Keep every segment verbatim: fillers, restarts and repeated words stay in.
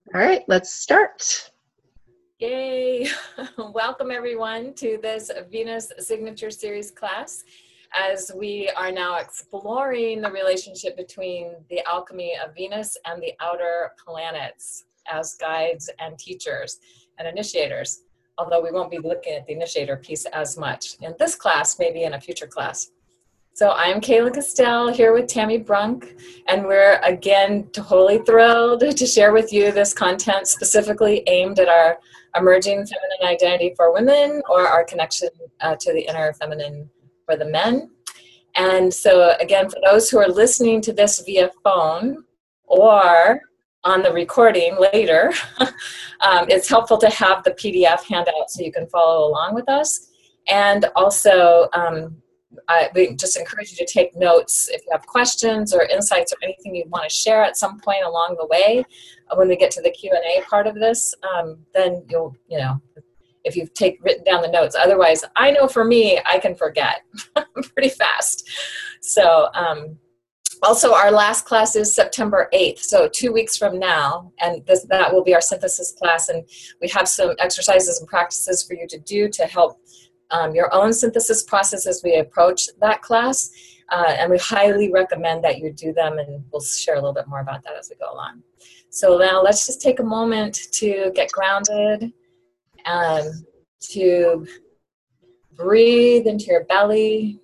All right, let's start. Yay! Welcome everyone to this Venus Signature Series class, as we are now exploring the relationship between the alchemy of Venus and the outer planets as guides and teachers and initiators, although we won't be looking at the initiator piece as much in this class, maybe in a future class. So I'm Kayla Castell here with Tammy Brunk, and we're again totally thrilled to share with you this content specifically aimed at our emerging feminine identity for women, or our connection uh, to the inner feminine for the men. And so again, for those who are listening to this via phone or on the recording later, um, it's helpful to have the P D F handout so you can follow along with us. And also, um, I we just encourage you to take notes if you have questions or insights or anything you want to share at some point along the way. When we get to the Q and A part of this, um, then you'll, you know, if you've take, written down the notes. Otherwise, I know for me, I can forget pretty fast. So um, also our last class is September eighth, so two weeks from now, and this, that will be our synthesis class, and we have some exercises and practices for you to do to help Um, your own synthesis process as we approach that class, uh, and we highly recommend that you do them, and we'll share a little bit more about that as we go along. So now let's just take a moment to get grounded and to breathe into your belly,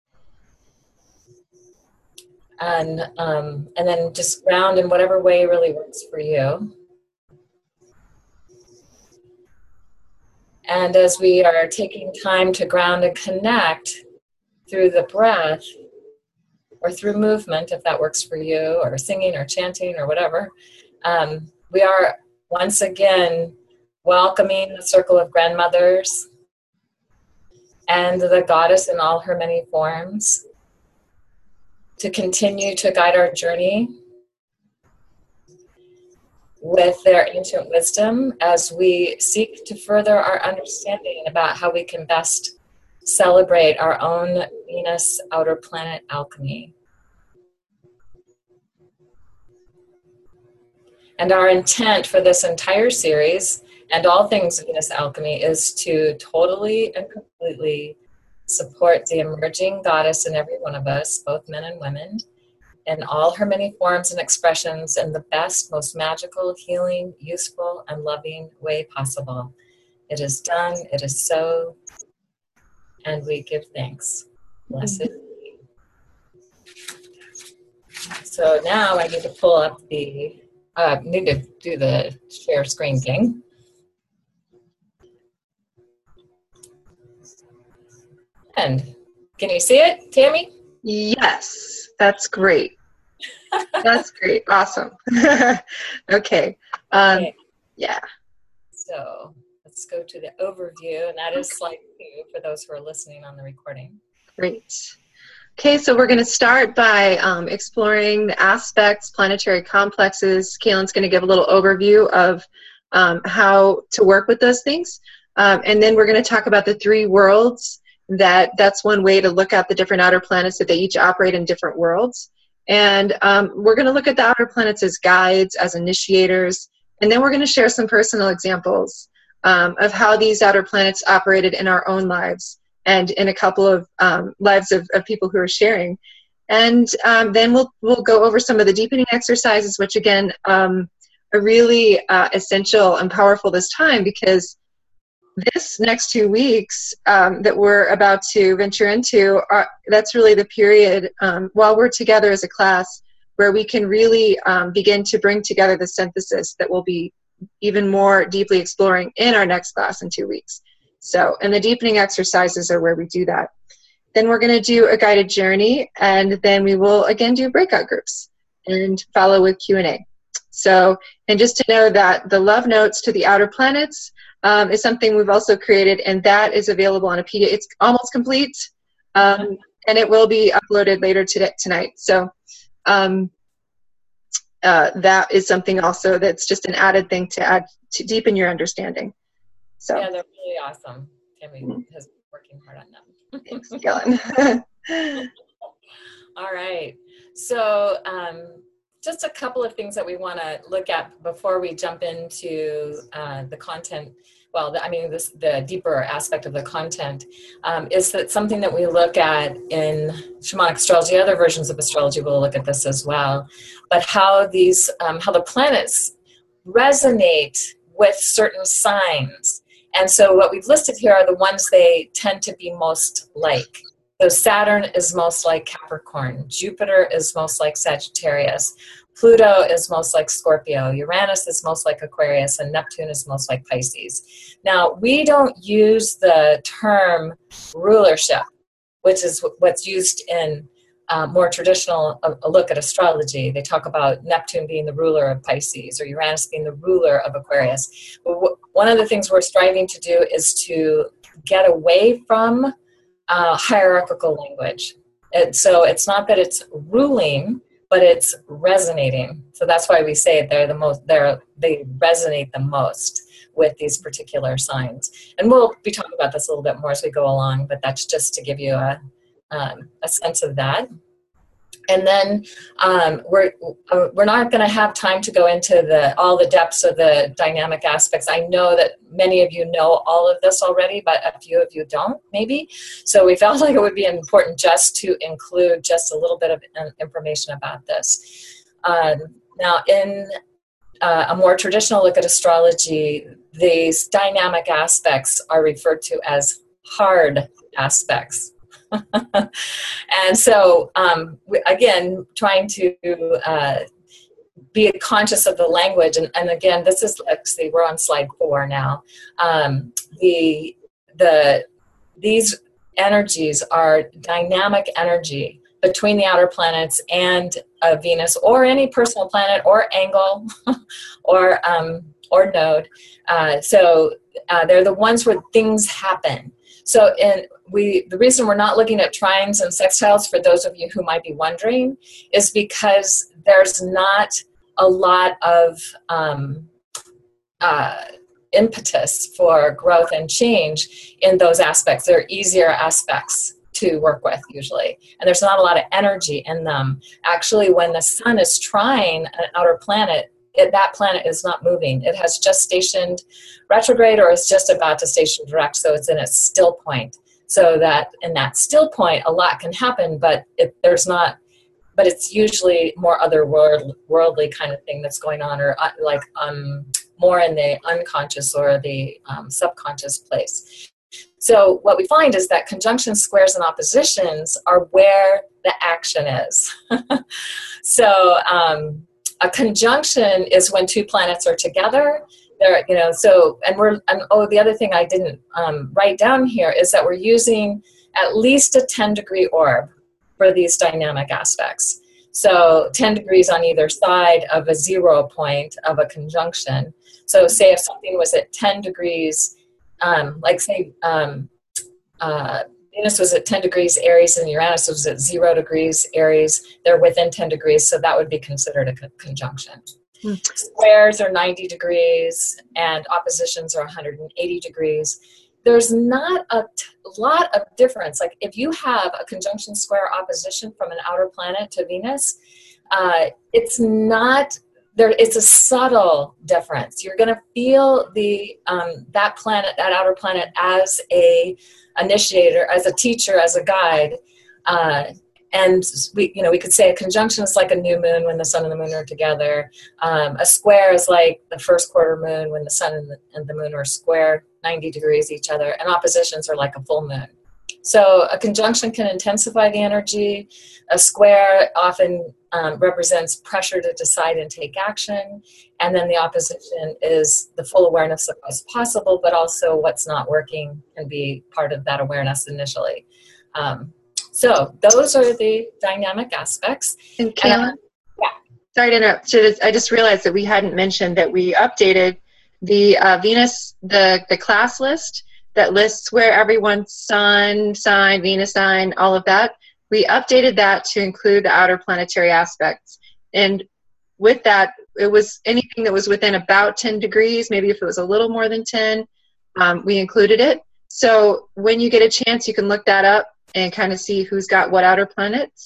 and um, and then just ground in whatever way really works for you. And as we are taking time to ground and connect through the breath or through movement, if that works for you, or singing or chanting or whatever, um, we are once again welcoming the circle of grandmothers and the goddess in all her many forms to continue to guide our journey with their ancient wisdom as we seek to further our understanding about how we can best celebrate our own Venus outer planet alchemy. And our intent for this entire series and all things Venus alchemy is to totally and completely support the emerging goddess in every one of us, both men and women, in all her many forms and expressions, in the best, most magical, healing, useful, and loving way possible. It is done, it is so, and we give thanks. Blessed be. So now I need to pull up the, uh, need to do the share screen thing. And can you see it, Tammy? Yes, that's great. That's great. Awesome. Okay. Um, Okay. Yeah. So let's go to the overview, and that is slide two for those who are listening on the recording. Great. Okay, so we're going to start by um, exploring the aspects, planetary complexes. Kaylin's going to give a little overview of um, how to work with those things. Um, and then we're going to talk about the three worlds. That that's one way to look at the different outer planets, that they each operate in different worlds. And um, we're going to look at the outer planets as guides, as initiators, and then we're going to share some personal examples um, of how these outer planets operated in our own lives and in a couple of um, lives of, of people who are sharing. And um, then we'll we'll go over some of the deepening exercises, which again um, are really uh, essential and powerful this time, because this next two weeks um, that we're about to venture into, are, that's really the period um, while we're together as a class where we can really um, begin to bring together the synthesis that we'll be even more deeply exploring in our next class in two weeks. So, and the deepening exercises are where we do that. Then we're going to do a guided journey, and then we will again do breakout groups and follow with Q and A. So, and just to know that the love notes to the outer planets Um, is something we've also created, and that is available on a P D F. It's almost complete, um, and it will be uploaded later today, tonight. So um, uh, that is something also that's just an added thing to add to deepen your understanding. So yeah, they're really awesome. Tammy has been working hard on them. Thanks, Kellen. All right. So um, just a couple of things that we want to look at before we jump into uh, the content. Well, the, I mean, this, the deeper aspect of the content um, is that something that we look at in shamanic astrology. Other versions of astrology will look at this as well, but how these, um, how the planets resonate with certain signs. And so what we've listed here are the ones they tend to be most like. So Saturn is most like Capricorn, Jupiter is most like Sagittarius, Pluto is most like Scorpio, Uranus is most like Aquarius, and Neptune is most like Pisces. Now, we don't use the term rulership, which is what's used in uh, more traditional a, a look at astrology. They talk about Neptune being the ruler of Pisces or Uranus being the ruler of Aquarius. But w- one of the things we're striving to do is to get away from Uh, hierarchical language. And so it's not that it's ruling, but it's resonating. So that's why we say they're the most, they're, they resonate the most with these particular signs. And we'll be talking about this a little bit more as we go along, but that's just to give you a, um, a sense of that. And then um, we're uh, we're not going to have time to go into the all the depths of the dynamic aspects. I know that many of you know all of this already, but a few of you don't, maybe. So we felt like it would be important just to include just a little bit of information about this. Um, now, in uh, a more traditional look at astrology, these dynamic aspects are referred to as hard aspects. And so, um, we, again, trying to uh, be conscious of the language. And, and again, this is, let's see, we're on slide four now. Um, the, the, these energies are dynamic energy between the outer planets and uh, Venus, or any personal planet or angle or, um, or node. Uh, so uh, they're the ones where things happen. So in, we, the reason we're not looking at trines and sextiles, for those of you who might be wondering, is because there's not a lot of um, uh, impetus for growth and change in those aspects. They're easier aspects to work with usually, and there's not a lot of energy in them. Actually, when the sun is trine an outer planet, It, that planet is not moving. It has just stationed retrograde or is just about to station direct, so it's in a still point. So that in that still point, a lot can happen, but it, there's not, but it's usually more otherworld, worldly kind of thing that's going on, or uh, like um, more in the unconscious or the um, subconscious place. So what we find is that conjunctions, squares, and oppositions are where the action is. So, um, a conjunction is when two planets are together. There, you know. So, and we're. And oh, the other thing I didn't um, write down here is that we're using at least a ten degree orb for these dynamic aspects. So, ten degrees on either side of a zero point of a conjunction. So, say if something was at ten degrees, um, like say. Um, uh, Venus was at ten degrees Aries and Uranus was at zero degrees Aries. They're within ten degrees, so that would be considered a co- conjunction. Mm. Squares are ninety degrees and oppositions are one hundred eighty degrees. There's not a t- lot of difference. Like if you have a conjunction square opposition from an outer planet to Venus, uh, it's not there. It's a subtle difference. You're going to feel the um, that planet, that outer planet, as a initiator, as a teacher, as a guide, uh, and we, you know, we could say a conjunction is like a new moon when the sun and the moon are together. Um, a square is like the first quarter moon when the sun and the, and the moon are square, ninety degrees each other, and oppositions are like a full moon. So a conjunction can intensify the energy. A square often um, represents pressure to decide and take action. And then the opposition is the full awareness of what's possible, but also what's not working can be part of that awareness initially. Um, so those are the dynamic aspects. And Kaylin, yeah. Sorry to interrupt. I just realized that we hadn't mentioned that we updated the uh, Venus, the, the class list that lists where everyone's sun, sign, Venus sign, all of that. We updated that to include the outer planetary aspects. And with that, it was anything that was within about ten degrees, maybe if it was a little more than ten, um, we included it. So when you get a chance, you can look that up and kind of see who's got what outer planets.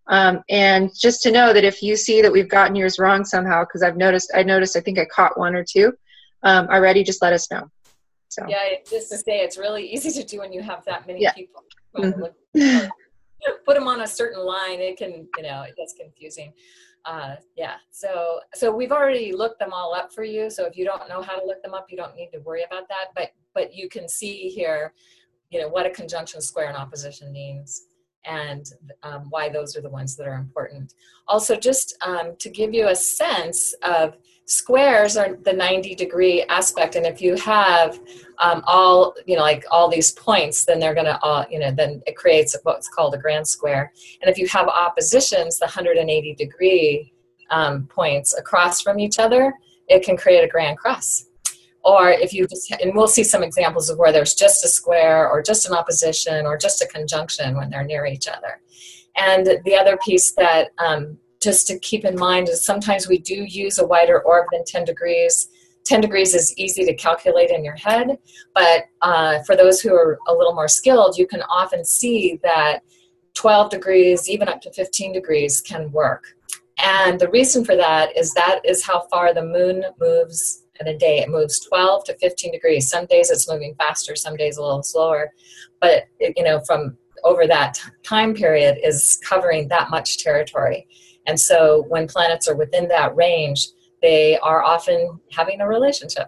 Um, and just to know that if you see that we've gotten yours wrong somehow, because I've noticed, I noticed, I think I caught one or two um, already, just let us know. So. Yeah, just to say, it's really easy to do when you have that many yeah. people. Mm-hmm. Put them on a certain line, it can, you know, it gets confusing. Uh, yeah, so so we've already looked them all up for you. So if you don't know how to look them up, you don't need to worry about that. But but you can see here, you know, what a conjunction, square, and opposition means, and um, why those are the ones that are important. Also, just um, to give you a sense of, squares are the ninety degree aspect, and if you have um, all, you know, like all these points, then they're gonna all, you know, then it creates what's called a grand square. And if you have oppositions, the one hundred eighty degree um, points across from each other, it can create a grand cross. Or if you just, and we'll see some examples of where there's just a square or just an opposition or just a conjunction when they're near each other. And the other piece that um, just to keep in mind is sometimes we do use a wider orb than ten degrees. ten degrees is easy to calculate in your head, but uh, for those who are a little more skilled, you can often see that twelve degrees, even up to fifteen degrees can work. And the reason for that is that is how far the moon moves in a day. It moves twelve to fifteen degrees. Some days it's moving faster, some days a little slower, but it, you know, from over that time period is covering that much territory. And so when planets are within that range, they are often having a relationship.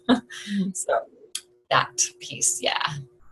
So that piece, yeah.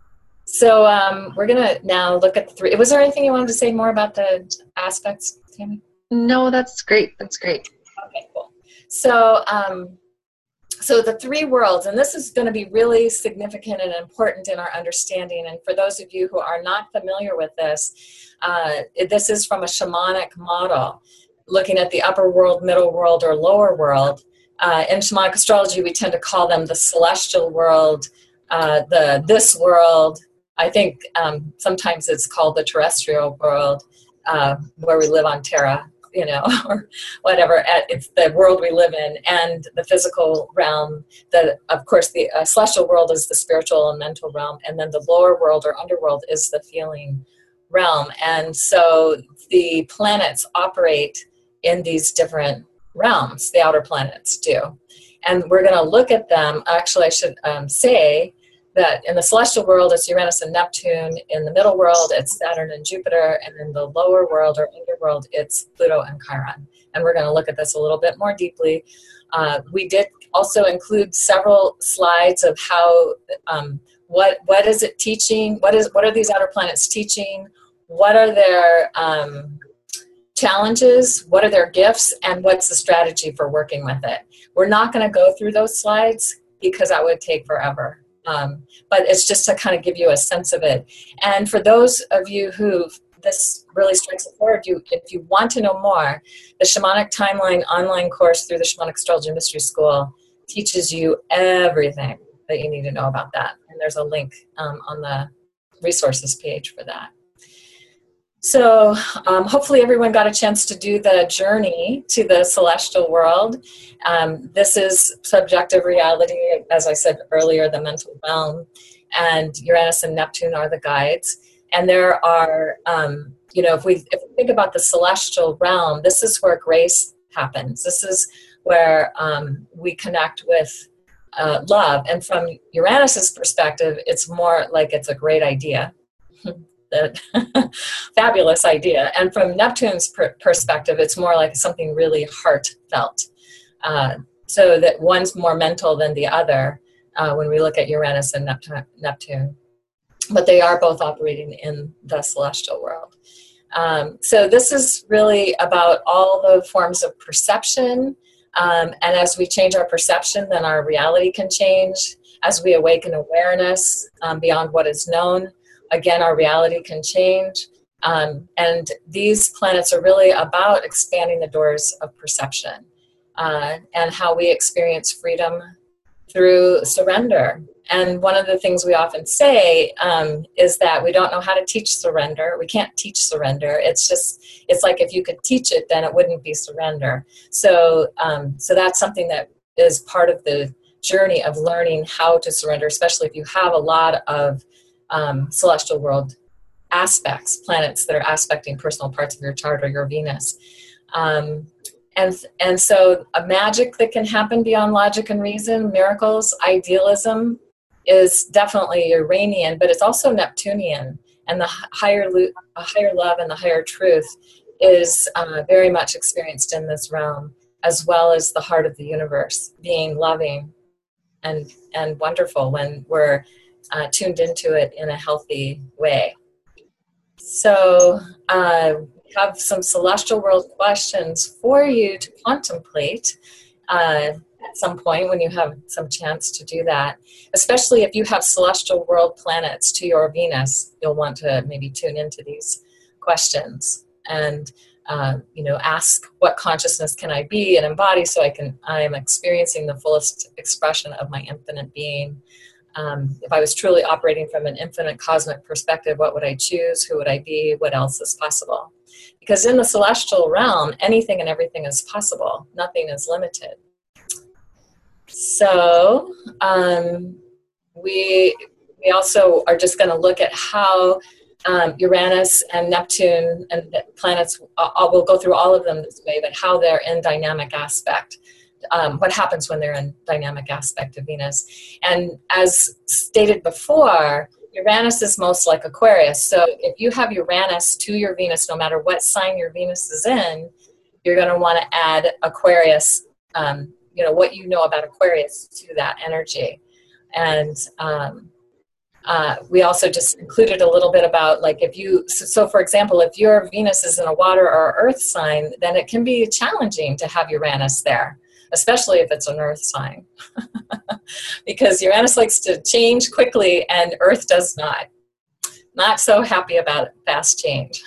So um, we're going to now look at the three. Was there anything you wanted to say more about the aspects, Tammy? No, that's great. That's great. Okay, cool. So, um, so the three worlds, and this is going to be really significant and important in our understanding. And for those of you who are not familiar with this, uh, this is from a shamanic model, looking at the upper world, middle world, or lower world. Uh, in shamanic astrology, we tend to call them the celestial world, uh, the this world. I think um, sometimes it's called the terrestrial world, uh, where we live on Terra, you know, or whatever. It's the world we live in, and the physical realm. The, of course, the uh, celestial world is the spiritual and mental realm, and then the lower world or underworld is the feeling realm. And so the planets operate in these different realms, the outer planets do. And we're going to look at them. Actually, I should um, say that in the celestial world, it's Uranus and Neptune. In the middle world, it's Saturn and Jupiter. And in the lower world or underworld, it's Pluto and Chiron. And we're going to look at this a little bit more deeply. Uh, we did also include several slides of how, um, what what is it teaching? What is what are these outer planets teaching? What are their um, challenges, what are their gifts, and what's the strategy for working with it. We're not going to go through those slides because that would take forever. Um, but it's just to kind of give you a sense of it. And for those of you who this really strikes a chord, you, if you want to know more, the Shamanic Timeline online course through the Shamanic Astrology Mystery School teaches you everything that you need to know about that. And there's a link um, on the resources page for that. So um, hopefully everyone got a chance to do the journey to the celestial world. Um, this is subjective reality, as I said earlier, the mental realm, and Uranus and Neptune are the guides. And there are, um, you know, if we, if we think about the celestial realm, this is where grace happens. This is where um, we connect with uh, love. And from Uranus's perspective, it's more like it's a great idea. That fabulous idea. And from Neptune's per perspective, it's more like something really heartfelt. Uh, so that one's more mental than the other uh, when we look at Uranus and Neptune, Neptune. But they are both operating in the celestial world. Um, so this is really about all the forms of perception. Um, and as we change our perception, then our reality can change. As we awaken awareness um, beyond what is known, again, our reality can change. Um, and these planets are really about expanding the doors of perception uh, and how we experience freedom through surrender. And one of the things we often say um, is that we don't know how to teach surrender. We can't teach surrender. It's just, it's like if you could teach it, then it wouldn't be surrender. So, um, so that's something that is part of the journey of learning how to surrender, especially if you have a lot of Um, celestial world aspects, planets that are aspecting personal parts of your chart or your Venus. Um, and, and so a magic that can happen beyond logic and reason, miracles, idealism, is definitely Uranian, but it's also Neptunian. And the higher, higher love and the higher truth is uh, very much experienced in this realm, as well as the heart of the universe, being loving and, and wonderful when we're uh, tuned into it in a healthy way. So uh, we have some celestial world questions for you to contemplate uh, at some point when you have some chance to do that. Especially if you have celestial world planets to your Venus, you'll want to maybe tune into these questions and uh, you know, ask, what consciousness can I be and embody so I can I am experiencing the fullest expression of my infinite being. Um, if I was truly operating from an infinite cosmic perspective, what would I choose? Who would I be? What else is possible? Because in the celestial realm, anything and everything is possible. Nothing is limited. So um, we we also are just going to look at how um, Uranus and Neptune and the planets, uh, we'll go through all of them this way, but how they're in dynamic aspect. Um, what happens when they're in dynamic aspect of Venus. And as stated before, Uranus is most like Aquarius. So if you have Uranus to your Venus, no matter what sign your Venus is in, you're going to want to add Aquarius, um, you know, what you know about Aquarius to that energy. And um, uh, we also just included a little bit about, like, if you, so, so for example, if your Venus is in a water or earth sign, then it can be challenging to have Uranus there, especially if it's an earth sign. Because Uranus likes to change quickly and earth does not. Not so happy about fast change.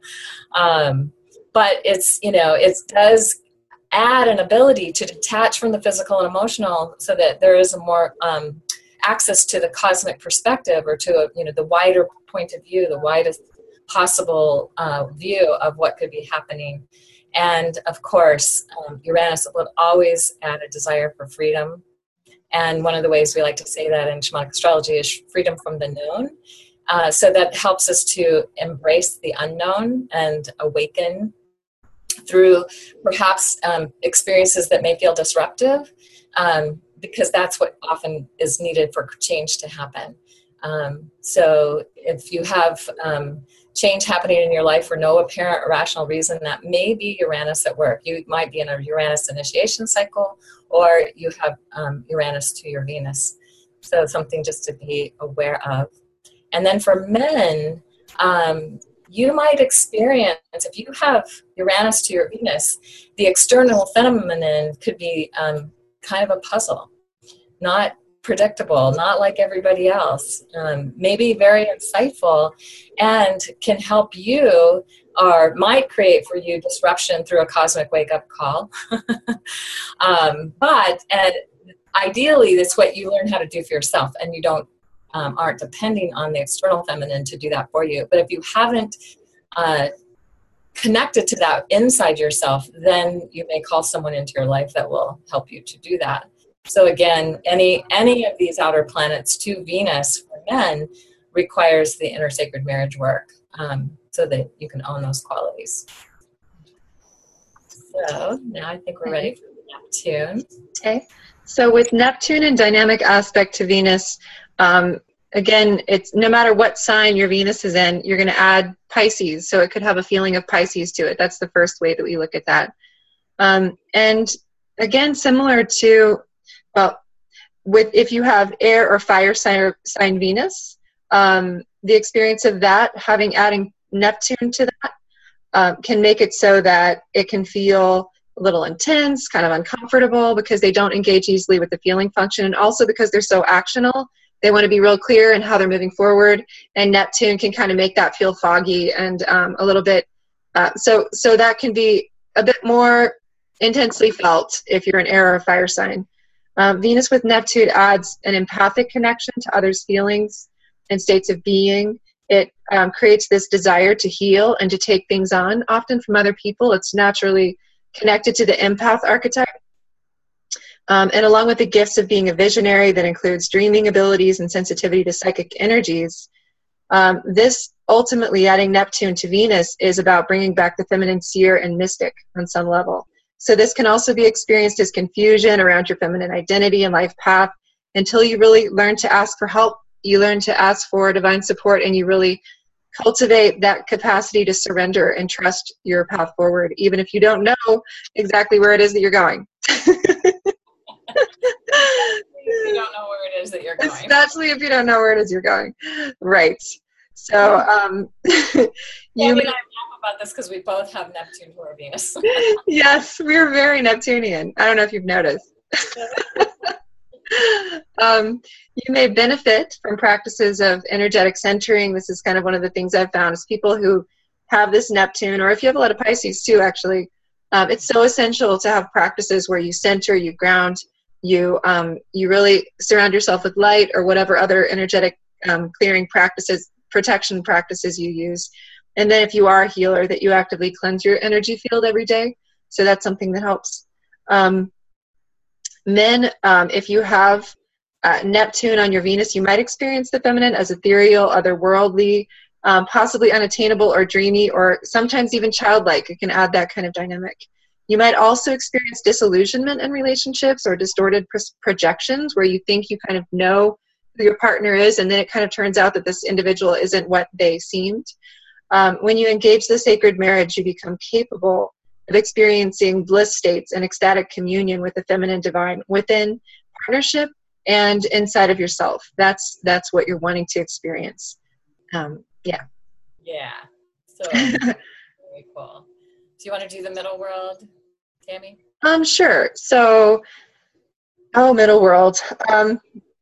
um, but it's, you know, it does add an ability to detach from the physical and emotional so that there is a more um, access to the cosmic perspective, or to, a, you know, the wider point of view, the widest possible uh, view of what could be happening. And of course, um, Uranus would always add a desire for freedom. And one of the ways we like to say that in shamanic astrology is freedom from the known. Uh, so that helps us to embrace the unknown and awaken through perhaps um, experiences that may feel disruptive, um, because that's what often is needed for change to happen. Um, so if you have um, change happening in your life for no apparent or rational reason, that may be Uranus at work. You might be in a Uranus initiation cycle, or you have um, Uranus to your Venus. So something just to be aware of. And then for men, um, you might experience, if you have Uranus to your Venus, the external feminine could be um, kind of a puzzle, not predictable, not like everybody else, um, maybe very insightful, and can help you, or might create for you disruption through a cosmic wake-up call. um, but and ideally, that's what you learn how to do for yourself, and you don't um, aren't depending on the external feminine to do that for you. But if you haven't uh, connected to that inside yourself, then you may call someone into your life that will help you to do that. So again, any any of these outer planets to Venus for men requires the inner sacred marriage work, um, so that you can own those qualities. So now I think we're ready for Neptune. Okay. So with Neptune in dynamic aspect to Venus, um, again, it's no matter what sign your Venus is in, you're going to add Pisces. So it could have a feeling of Pisces to it. That's the first way that we look at that. Um, and again, similar to, well, with if you have air or fire sign, or sign Venus, um, the experience of that, having adding Neptune to that, um, can make it so that it can feel a little intense, kind of uncomfortable, because they don't engage easily with the feeling function, and also because they're so actional. They want to be real clear in how they're moving forward, and Neptune can kind of make that feel foggy and um, a little bit. Uh, so, so that can be a bit more intensely felt if you're an air or fire sign. Um, Venus with Neptune adds an empathic connection to others' feelings and states of being. It um, creates this desire to heal and to take things on, often from other people. It's naturally connected to the empath archetype. Um, and along with the gifts of being a visionary that includes dreaming abilities and sensitivity to psychic energies, um, this ultimately adding Neptune to Venus is about bringing back the feminine seer and mystic on some level. So this can also be experienced as confusion around your feminine identity and life path until you really learn to ask for help, you learn to ask for divine support, and you really cultivate that capacity to surrender and trust your path forward, even if you don't know exactly where it is that you're going. You don't know where it is that you're going. Especially if you don't know where it is you're going. Right. So, um, you yeah, may, I laugh about this because we both have Neptune for Venus. Yes, we're very Neptunian. I don't know if you've noticed. um, you may benefit from practices of energetic centering. This is kind of one of the things I've found is people who have this Neptune, or if you have a lot of Pisces too, actually, um, it's so essential to have practices where you center, you ground, you um, you really surround yourself with light or whatever other energetic um, clearing practices, protection practices you use. And then if you are a healer, that you actively cleanse your energy field every day. So that's something that helps. Um, men, um, if you have uh, Neptune on your Venus, you might experience the feminine as ethereal, otherworldly, um, possibly unattainable or dreamy, or sometimes even childlike. It can add that kind of dynamic. You might also experience disillusionment in relationships or distorted pr- projections where you think you kind of know who your partner is, and then it kind of turns out that this individual isn't what they seemed. Um, when you engage the sacred marriage, you become capable of experiencing bliss states and ecstatic communion with the feminine divine within partnership and inside of yourself. That's that's what you're wanting to experience. Um, yeah. Yeah. So very cool. Do you want to do the middle world, Tammy? Um, sure. So, oh, middle world. Um,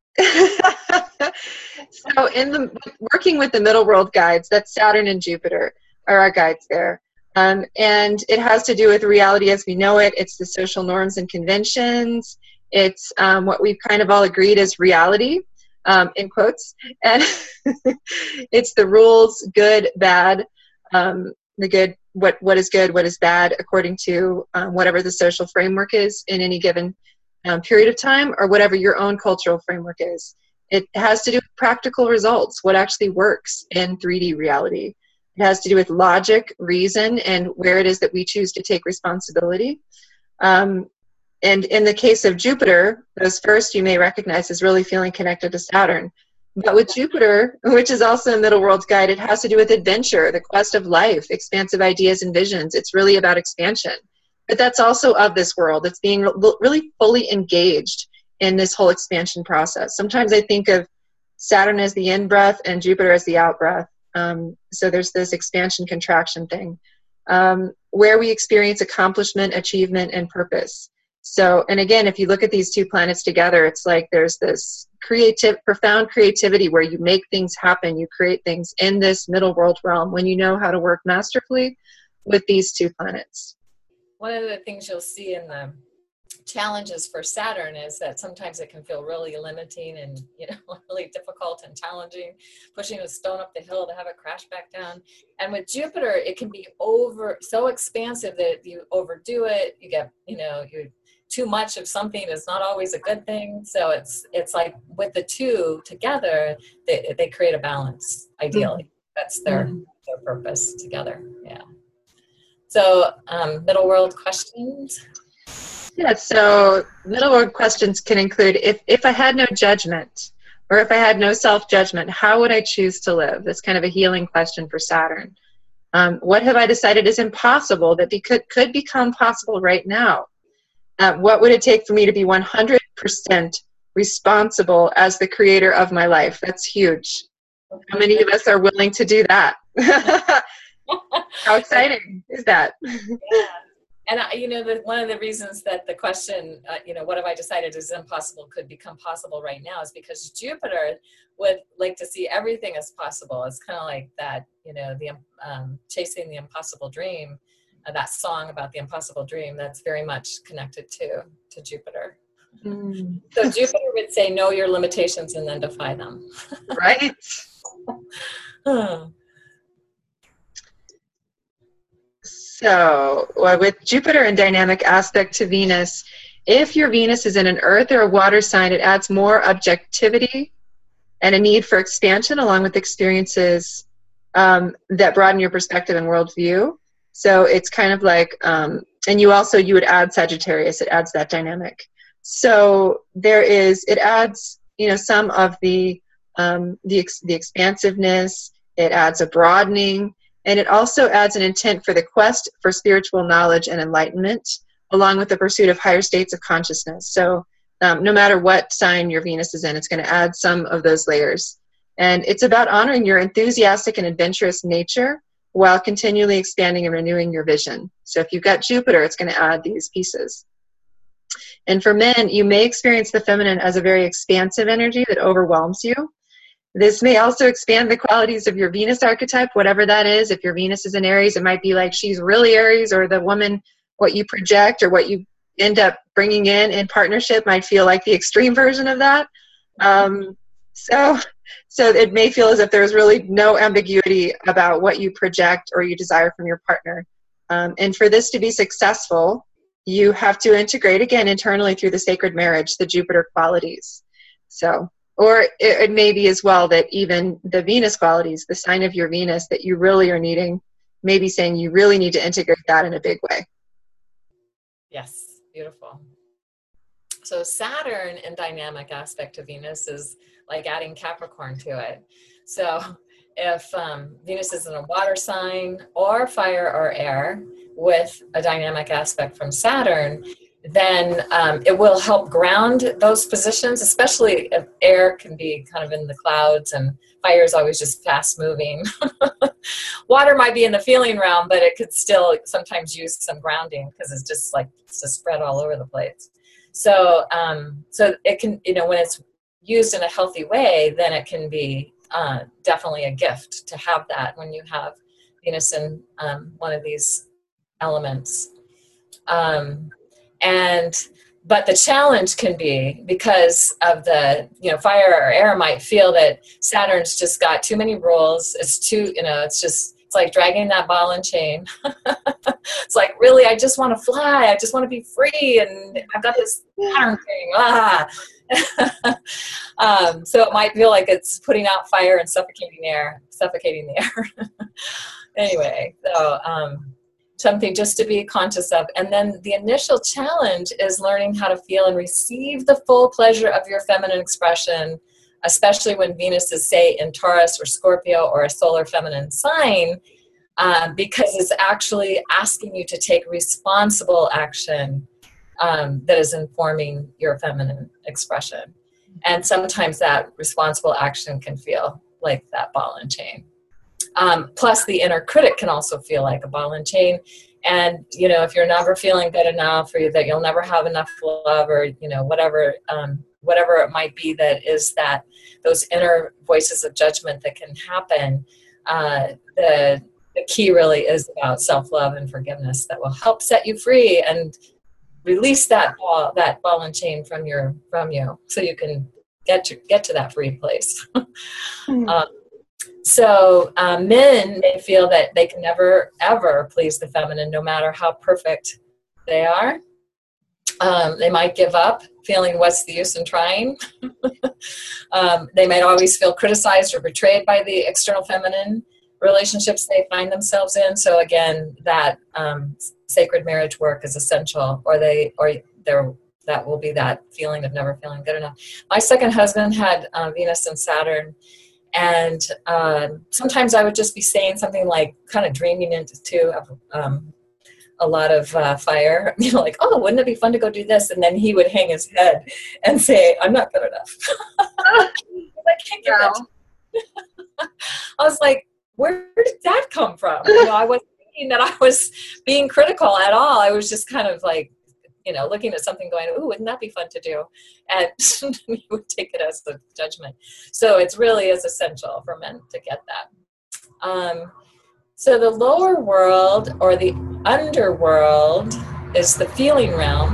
so in the working with the middle world guides, that's Saturn and Jupiter are our guides there. Um, and it has to do with reality as we know it. It's the social norms and conventions. It's um, what we've kind of all agreed is reality, um, in quotes. And it's the rules, good, bad, um, the good, what, what is good, what is bad, according to um, whatever the social framework is in any given um, period of time, or whatever your own cultural framework is. It has to do with practical results, what actually works in three D reality. It has to do with logic, reason, and where it is that we choose to take responsibility. Um, and in the case of Jupiter, those first you may recognize as really feeling connected to Saturn. But with Jupiter, which is also a middle world guide, it has to do with adventure, the quest of life, expansive ideas and visions. It's really about expansion. But that's also of this world. It's being re- really fully engaged in this whole expansion process. Sometimes I think of Saturn as the in-breath and Jupiter as the out-breath. Um, so there's this expansion contraction thing um, where we experience accomplishment, achievement, and purpose. So, and again, if you look at these two planets together, it's like there's this creative, profound creativity where you make things happen, you create things in this middle world realm when you know how to work masterfully with these two planets. One of the things you'll see in the challenges for Saturn is that sometimes it can feel really limiting and, you know, really difficult and challenging, pushing a stone up the hill to have it crash back down. And with Jupiter, it can be over so expansive that you overdo it. You get, you know, you too much of something is not always a good thing. So it's it's like with the two together, they they create a balance. Ideally, mm-hmm. That's their mm-hmm. their purpose together. Yeah. So um, middle world questions. Yeah, so middle world questions can include, if, if I had no judgment, or if I had no self-judgment, how would I choose to live? That's kind of a healing question for Saturn. Um, what have I decided is impossible that be, could, could become possible right now? Uh, what would it take for me to be one hundred percent responsible as the creator of my life? That's huge. How many of us are willing to do that? How exciting is that? Yeah. And, I, you know, the, one of the reasons that the question, uh, you know, what have I decided is impossible could become possible right now is because Jupiter would like to see everything as possible. It's kind of like that, you know, the um, chasing the impossible dream, uh, that song about the impossible dream, that's very much connected to, to Jupiter. Mm. So Jupiter would say, know your limitations and then defy them. Right. So well, with Jupiter in dynamic aspect to Venus, if your Venus is in an earth or a water sign, it adds more objectivity and a need for expansion along with experiences um, that broaden your perspective and worldview. So it's kind of like, um, and you also, you would add Sagittarius, it adds that dynamic. So there is, it adds, you know, some of the, um, the, ex the expansiveness, it adds a broadening, and it also adds an intent for the quest for spiritual knowledge and enlightenment, along with the pursuit of higher states of consciousness. So um, no matter what sign your Venus is in, it's going to add some of those layers. And it's about honoring your enthusiastic and adventurous nature while continually expanding and renewing your vision. So if you've got Jupiter, it's going to add these pieces. And for men, you may experience the feminine as a very expansive energy that overwhelms you. This may also expand the qualities of your Venus archetype, whatever that is. If your Venus is in Aries, it might be like she's really Aries, or the woman, what you project or what you end up bringing in in partnership might feel like the extreme version of that. Um, so, so it may feel as if there's really no ambiguity about what you project or you desire from your partner. Um, and for this to be successful, you have to integrate, again, internally through the sacred marriage, the Jupiter qualities. So, or it, it may be as well that even the Venus qualities, the sign of your Venus that you really are needing, maybe saying you really need to integrate that in a big way. Yes, beautiful. So Saturn in dynamic aspect to Venus is like adding Capricorn to it. So if um, Venus is in a water sign or fire or air with a dynamic aspect from Saturn, then um, it will help ground those positions, especially if air can be kind of in the clouds and fire is always just fast moving. Water might be in the feeling realm, but it could still sometimes use some grounding because it's just like it's just spread all over the place. So, um, so it can, you know, when it's used in a healthy way, then it can be uh, definitely a gift to have that when you have Venus in um, one of these elements. Um, and, but the challenge can be because of the, you know, fire or air might feel that Saturn's just got too many rules. It's too, you know, it's just, it's like dragging that ball and chain. It's like, really, I just want to fly. I just want to be free. And I've got this Saturn thing. Ah. um, so it might feel like it's putting out fire and suffocating air, suffocating the air. Anyway, so um, something just to be conscious of. And then the initial challenge is learning how to feel and receive the full pleasure of your feminine expression, especially when Venus is, say, in Taurus or Scorpio or a solar feminine sign, uh, because it's actually asking you to take responsible action um, that is informing your feminine expression. And sometimes that responsible action can feel like that ball and chain. Um, plus the inner critic can also feel like a ball and chain. And, you know, if you're never feeling good enough, or that you'll never have enough love, or, you know, whatever, um, whatever it might be that is that, those inner voices of judgment that can happen, uh, the, the key really is about self-love and forgiveness that will help set you free and release that ball, that ball and chain from your, from you, so you can get to, get to that free place. Mm-hmm. um, So um, men may feel that they can never, ever please the feminine, no matter how perfect they are. Um, they might give up, feeling what's the use in trying. um, they might always feel criticized or betrayed by the external feminine relationships they find themselves in. So again, that um, sacred marriage work is essential, or they, or there, that will be that feeling of never feeling good enough. My second husband had uh, Venus and Saturn. And uh, sometimes I would just be saying something like, kind of dreaming into um, a lot of uh, fire, you know, like, oh, wouldn't it be fun to go do this? And then he would hang his head and say, I'm not good enough. I can't get that. I was like, where did that come from? You know, I wasn't thinking that I was being critical at all. I was just kind of like, you know, looking at something going, ooh, wouldn't that be fun to do? And you would take it as a judgment. So it's really is essential for men to get that. Um, so the lower world, or the underworld, is the feeling realm.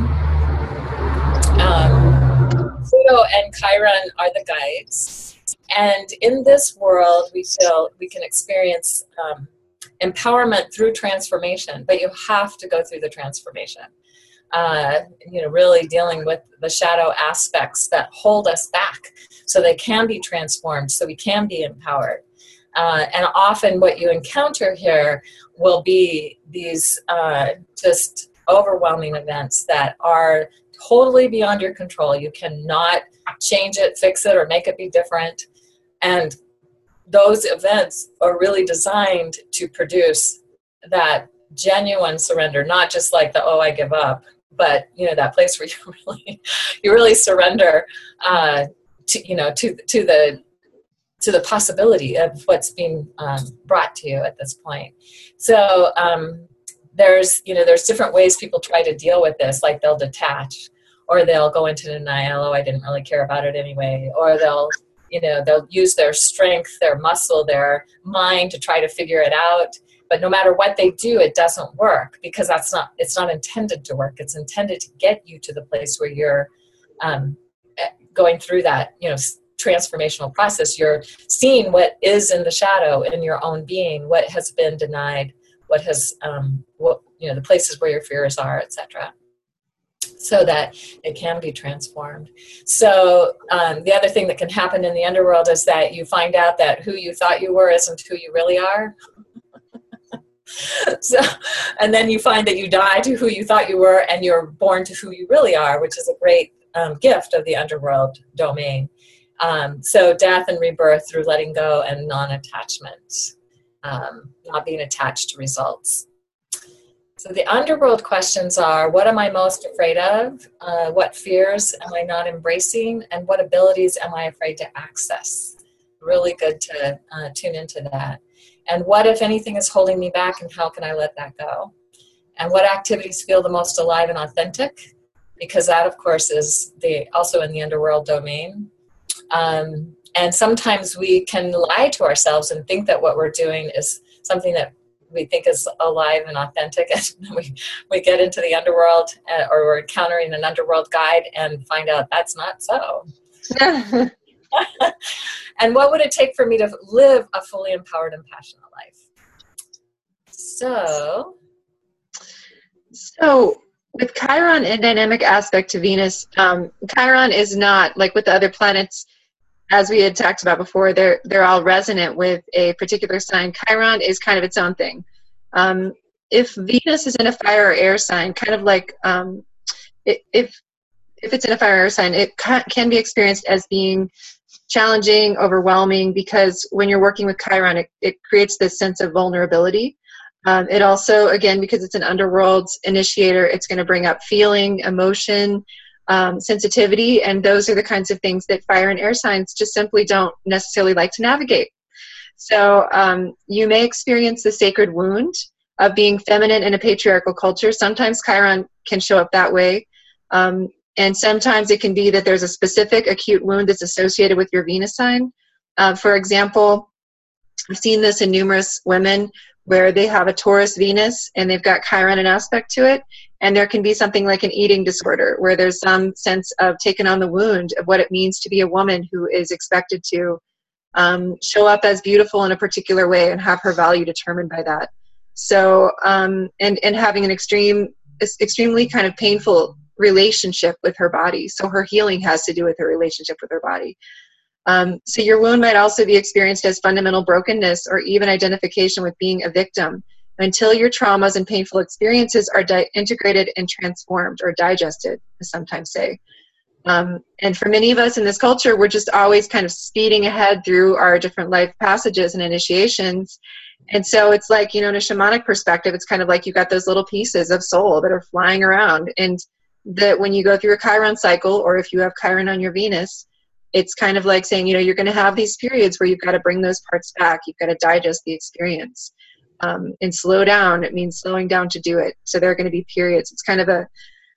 Um, Pluto and Chiron are the guides. And in this world, we feel we can experience um, empowerment through transformation, but you have to go through the transformation. Uh, you know, really dealing with the shadow aspects that hold us back so they can be transformed, so we can be empowered. Uh, and often what you encounter here will be these uh, just overwhelming events that are totally beyond your control. You cannot change it, fix it, or make it be different. And those events are really designed to produce that genuine surrender, not just like the, oh, I give up, but, you know, that place where you really, you really surrender, uh, to, you know, to, to the, to the possibility of what's being um, brought to you at this point. So um, there's, you know, there's different ways people try to deal with this, like they'll detach, or they'll go into denial, oh, I didn't really care about it anyway, or they'll, you know, they'll use their strength, their muscle, their mind to try to figure it out. But no matter what they do, it doesn't work, because that's not, it's not intended to work. It's intended to get you to the place where you're um, going through that, you know, transformational process. You're seeing what is in the shadow in your own being, what has been denied, what has, um, what, you know, the places where your fears are, et cetera, so that it can be transformed. So um, the other thing that can happen in the underworld is that you find out that who you thought you were isn't who you really are. So, and then you find that you die to who you thought you were, and you're born to who you really are, which is a great um, gift of the underworld domain. Um, so death and rebirth through letting go and non-attachment, um, not being attached to results. So the underworld questions are, what am I most afraid of? Uh, what fears am I not embracing? And what abilities am I afraid to access? Really good to uh, tune into that. And what, if anything, is holding me back, and how can I let that go? And what activities feel the most alive and authentic? Because that, of course, is the also in the underworld domain. Um, and sometimes we can lie to ourselves and think that what we're doing is something that we think is alive and authentic, and we, we get into the underworld, uh, or we're encountering an underworld guide and find out that's not so. And what would it take for me to live a fully empowered and passionate life? So, so with Chiron and dynamic aspect to Venus, um, Chiron is not like with the other planets, as we had talked about before. They're they're all resonant with a particular sign. Chiron is kind of its own thing. Um, if Venus is in a fire or air sign, kind of like um, it, if if it's in a fire or air sign, it ca- can be experienced as being challenging, overwhelming, because when you're working with Chiron, it, it creates this sense of vulnerability. Um, it also, again, because it's an underworld initiator, it's going to bring up feeling, emotion, um, sensitivity, and those are the kinds of things that fire and air signs just simply don't necessarily like to navigate. So um, you may experience the sacred wound of being feminine in a patriarchal culture. Sometimes Chiron can show up that way. Um, And sometimes it can be that there's a specific acute wound that's associated with your Venus sign. Uh, for example, I've seen this in numerous women where they have a Taurus Venus and they've got Chiron an aspect to it. And there can be something like an eating disorder where there's some sense of taking on the wound of what it means to be a woman who is expected to um, show up as beautiful in a particular way and have her value determined by that. So, um, and, and having an extreme, extremely kind of painful relationship with her body. So her healing has to do with her relationship with her body. Um, so your wound might also be experienced as fundamental brokenness or even identification with being a victim until your traumas and painful experiences are di- integrated and transformed, or digested, as sometimes say. Um, and for many of us in this culture, we're just always kind of speeding ahead through our different life passages and initiations. And so it's like, you know, in a shamanic perspective, it's kind of like you've got those little pieces of soul that are flying around. And that when you go through a Chiron cycle, or if you have Chiron on your Venus, it's kind of like saying, you know, you're going to have these periods where you've got to bring those parts back. You've got to digest the experience um, and slow down. It means slowing down to do it. So there are going to be periods. It's kind of a,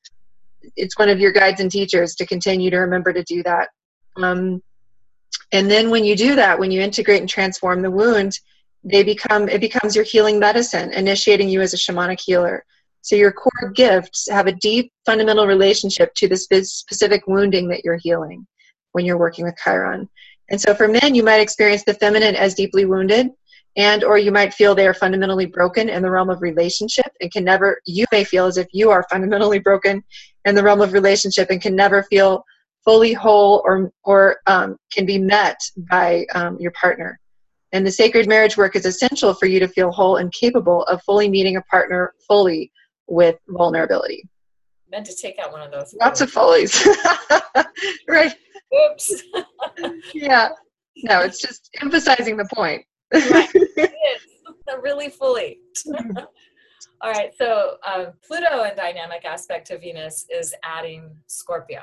it's one of your guides and teachers to continue to remember to do that. Um, and then when you do that, when you integrate and transform the wound, they become, it becomes your healing medicine, initiating you as a shamanic healer. So your core gifts have a deep fundamental relationship to this specific wounding that you're healing when you're working with Chiron. And so for men, you might experience the feminine as deeply wounded, and or you might feel they are fundamentally broken in the realm of relationship and can never, you may feel as if you are fundamentally broken in the realm of relationship and can never feel fully whole or, or um, can be met by um, your partner. And the sacred marriage work is essential for you to feel whole and capable of fully meeting a partner fully with vulnerability. Meant to take out one of those. Lots of Foley's. Right. Oops. Yeah. No, it's just emphasizing the point. Right. It is. Really fully. All right. So um, Pluto in dynamic aspect to Venus is adding Scorpio.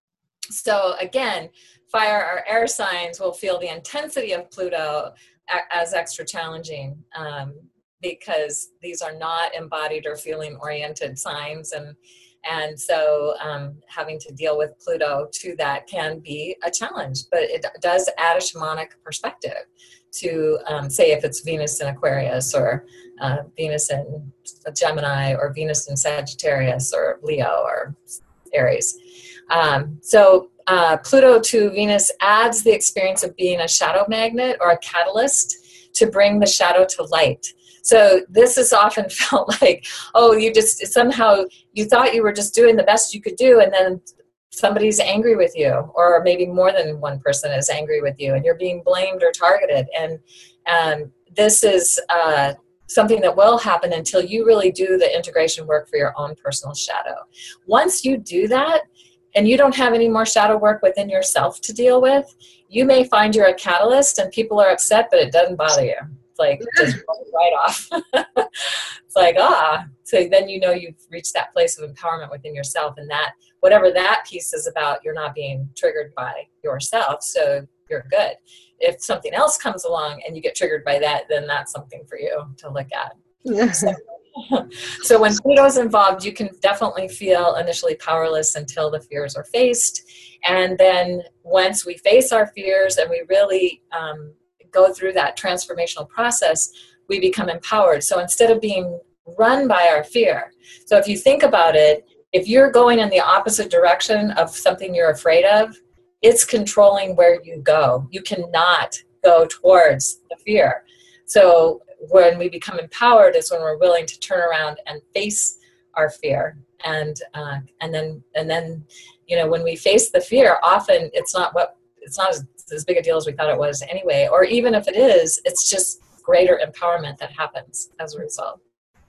So again, fire or air signs will feel the intensity of Pluto a- as extra challenging um, because these are not embodied or feeling oriented signs. And And so um, having to deal with Pluto to that can be a challenge, but it does add a shamanic perspective to, um, say, if it's Venus in Aquarius or uh, Venus in Gemini or Venus in Sagittarius or Leo or Aries. Um, so uh, Pluto to Venus adds the experience of being a shadow magnet or a catalyst to bring the shadow to light. So this is often felt like, oh, you just somehow you thought you were just doing the best you could do, and then somebody's angry with you, or maybe more than one person is angry with you, and you're being blamed or targeted. And um, this is uh, something that will happen until you really do the integration work for your own personal shadow. Once you do that, and you don't have any more shadow work within yourself to deal with, you may find you're a catalyst and people are upset, but it doesn't bother you. Like just right off. It's like, ah, so then you know you've reached that place of empowerment within yourself, and that whatever that piece is about, you're not being triggered by yourself, so you're good. If something else comes along and you get triggered by that, then that's something for you to look at. So, so when Pluto's involved, you can definitely feel initially powerless until the fears are faced, and then once we face our fears and we really um, go through that transformational process, we become empowered. So instead of being run by our fear, so if you think about it, if you're going in the opposite direction of something you're afraid of, it's controlling where you go. You cannot go towards the fear. So when we become empowered is when we're willing to turn around and face our fear. And uh, and then and then you know, when we face the fear, often it's not what it's not as as big a deal as we thought it was anyway, or even if it is, it's just greater empowerment that happens as a result.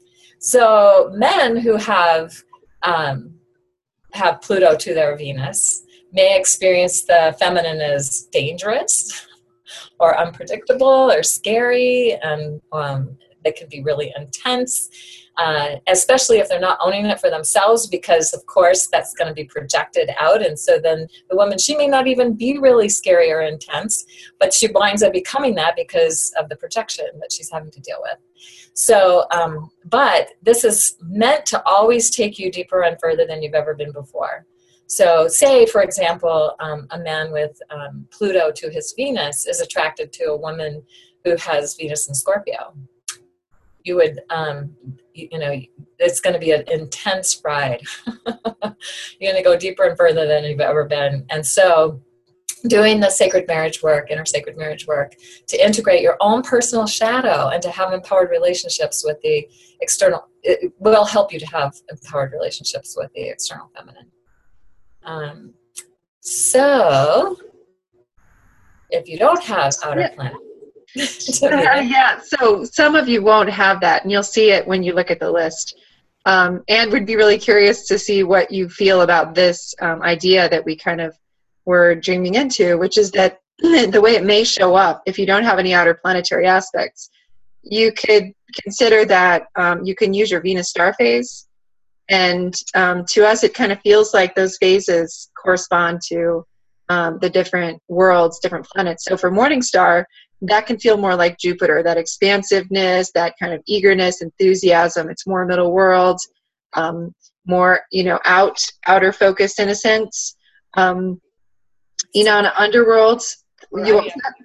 So men who have um, have Pluto to their Venus may experience the feminine as dangerous or unpredictable or scary, and um, they can be really intense. Uh, especially if they're not owning it for themselves, because of course that's going to be projected out. And so then the woman, she may not even be really scary or intense, but she winds up becoming that because of the projection that she's having to deal with. So, um, but this is meant to always take you deeper and further than you've ever been before. So say, for example, um, a man with um, Pluto to his Venus is attracted to a woman who has Venus in Scorpio. You would, um, you, you know, it's going to be an intense ride. You're going to go deeper and further than you've ever been. And so doing the sacred marriage work, inner sacred marriage work, to integrate your own personal shadow and to have empowered relationships with the external, it will help you to have empowered relationships with the external feminine. Um, so if you don't have outer yeah. planet, uh, yeah, so some of you won't have that, and you'll see it when you look at the list. Um, and would be really curious to see what you feel about this um, idea that we kind of were dreaming into, which is that the way it may show up if you don't have any outer planetary aspects, you could consider that um, you can use your Venus star phase. And um, to us, it kind of feels like those phases correspond to um, the different worlds, different planets. So for Morningstar, that can feel more like Jupiter, that expansiveness, that kind of eagerness, enthusiasm. It's more middle world, um, more, you know, out, outer focus in a sense. Um, you know, in an underworld, you,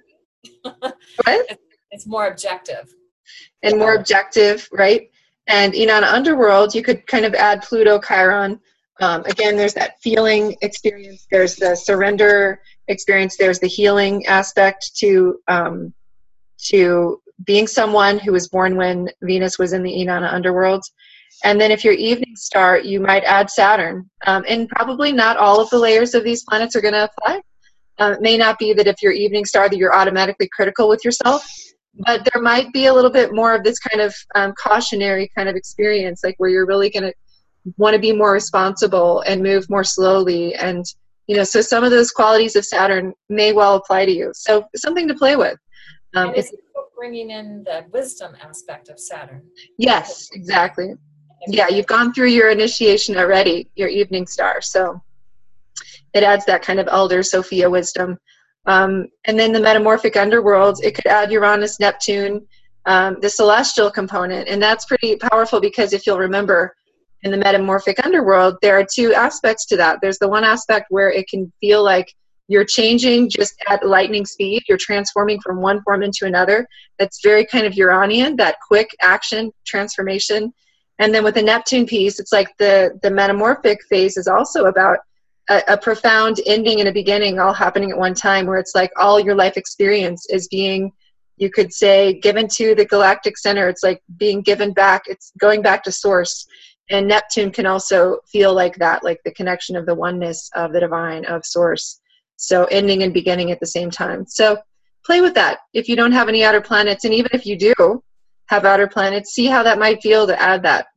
what? It's more objective. And more objective, right? And, you know, in an underworld, you could kind of add Pluto, Chiron. Um, again, there's that feeling experience. There's the surrender experience. There's the healing aspect to um, to being someone who was born when Venus was in the Inanna underworld. And then if you're evening star, you might add Saturn. Um, and probably not all of the layers of these planets are going to apply. Uh, it may not be that if you're evening star that you're automatically critical with yourself. but there might be a little bit more of this kind of um, cautionary kind of experience, like where you're really going to want to be more responsible and move more slowly. And, you know, so some of those qualities of Saturn may well apply to you. So something to play with. Um, and it's bringing in the wisdom aspect of Saturn. Yes, exactly. Yeah, you've gone through your initiation already, your evening star. So it adds that kind of elder Sophia wisdom. Um, and then the metamorphic underworld, it could add Uranus, Neptune, um, the celestial component. And that's pretty powerful because if you'll remember, in the metamorphic underworld, there are two aspects to that. There's the one aspect where it can feel like you're changing just at lightning speed. You're transforming from one form into another. That's very kind of Uranian, that quick action transformation. And then with the Neptune piece, it's like the, the metamorphic phase is also about a, a profound ending and a beginning all happening at one time, where it's like all your life experience is being, you could say, given to the galactic center. It's like being given back. It's going back to source. And Neptune can also feel like that, like the connection of the oneness of the divine, of source. So ending and beginning at the same time. So play with that. If you don't have any outer planets, and even if you do have outer planets, see how that might feel to add that.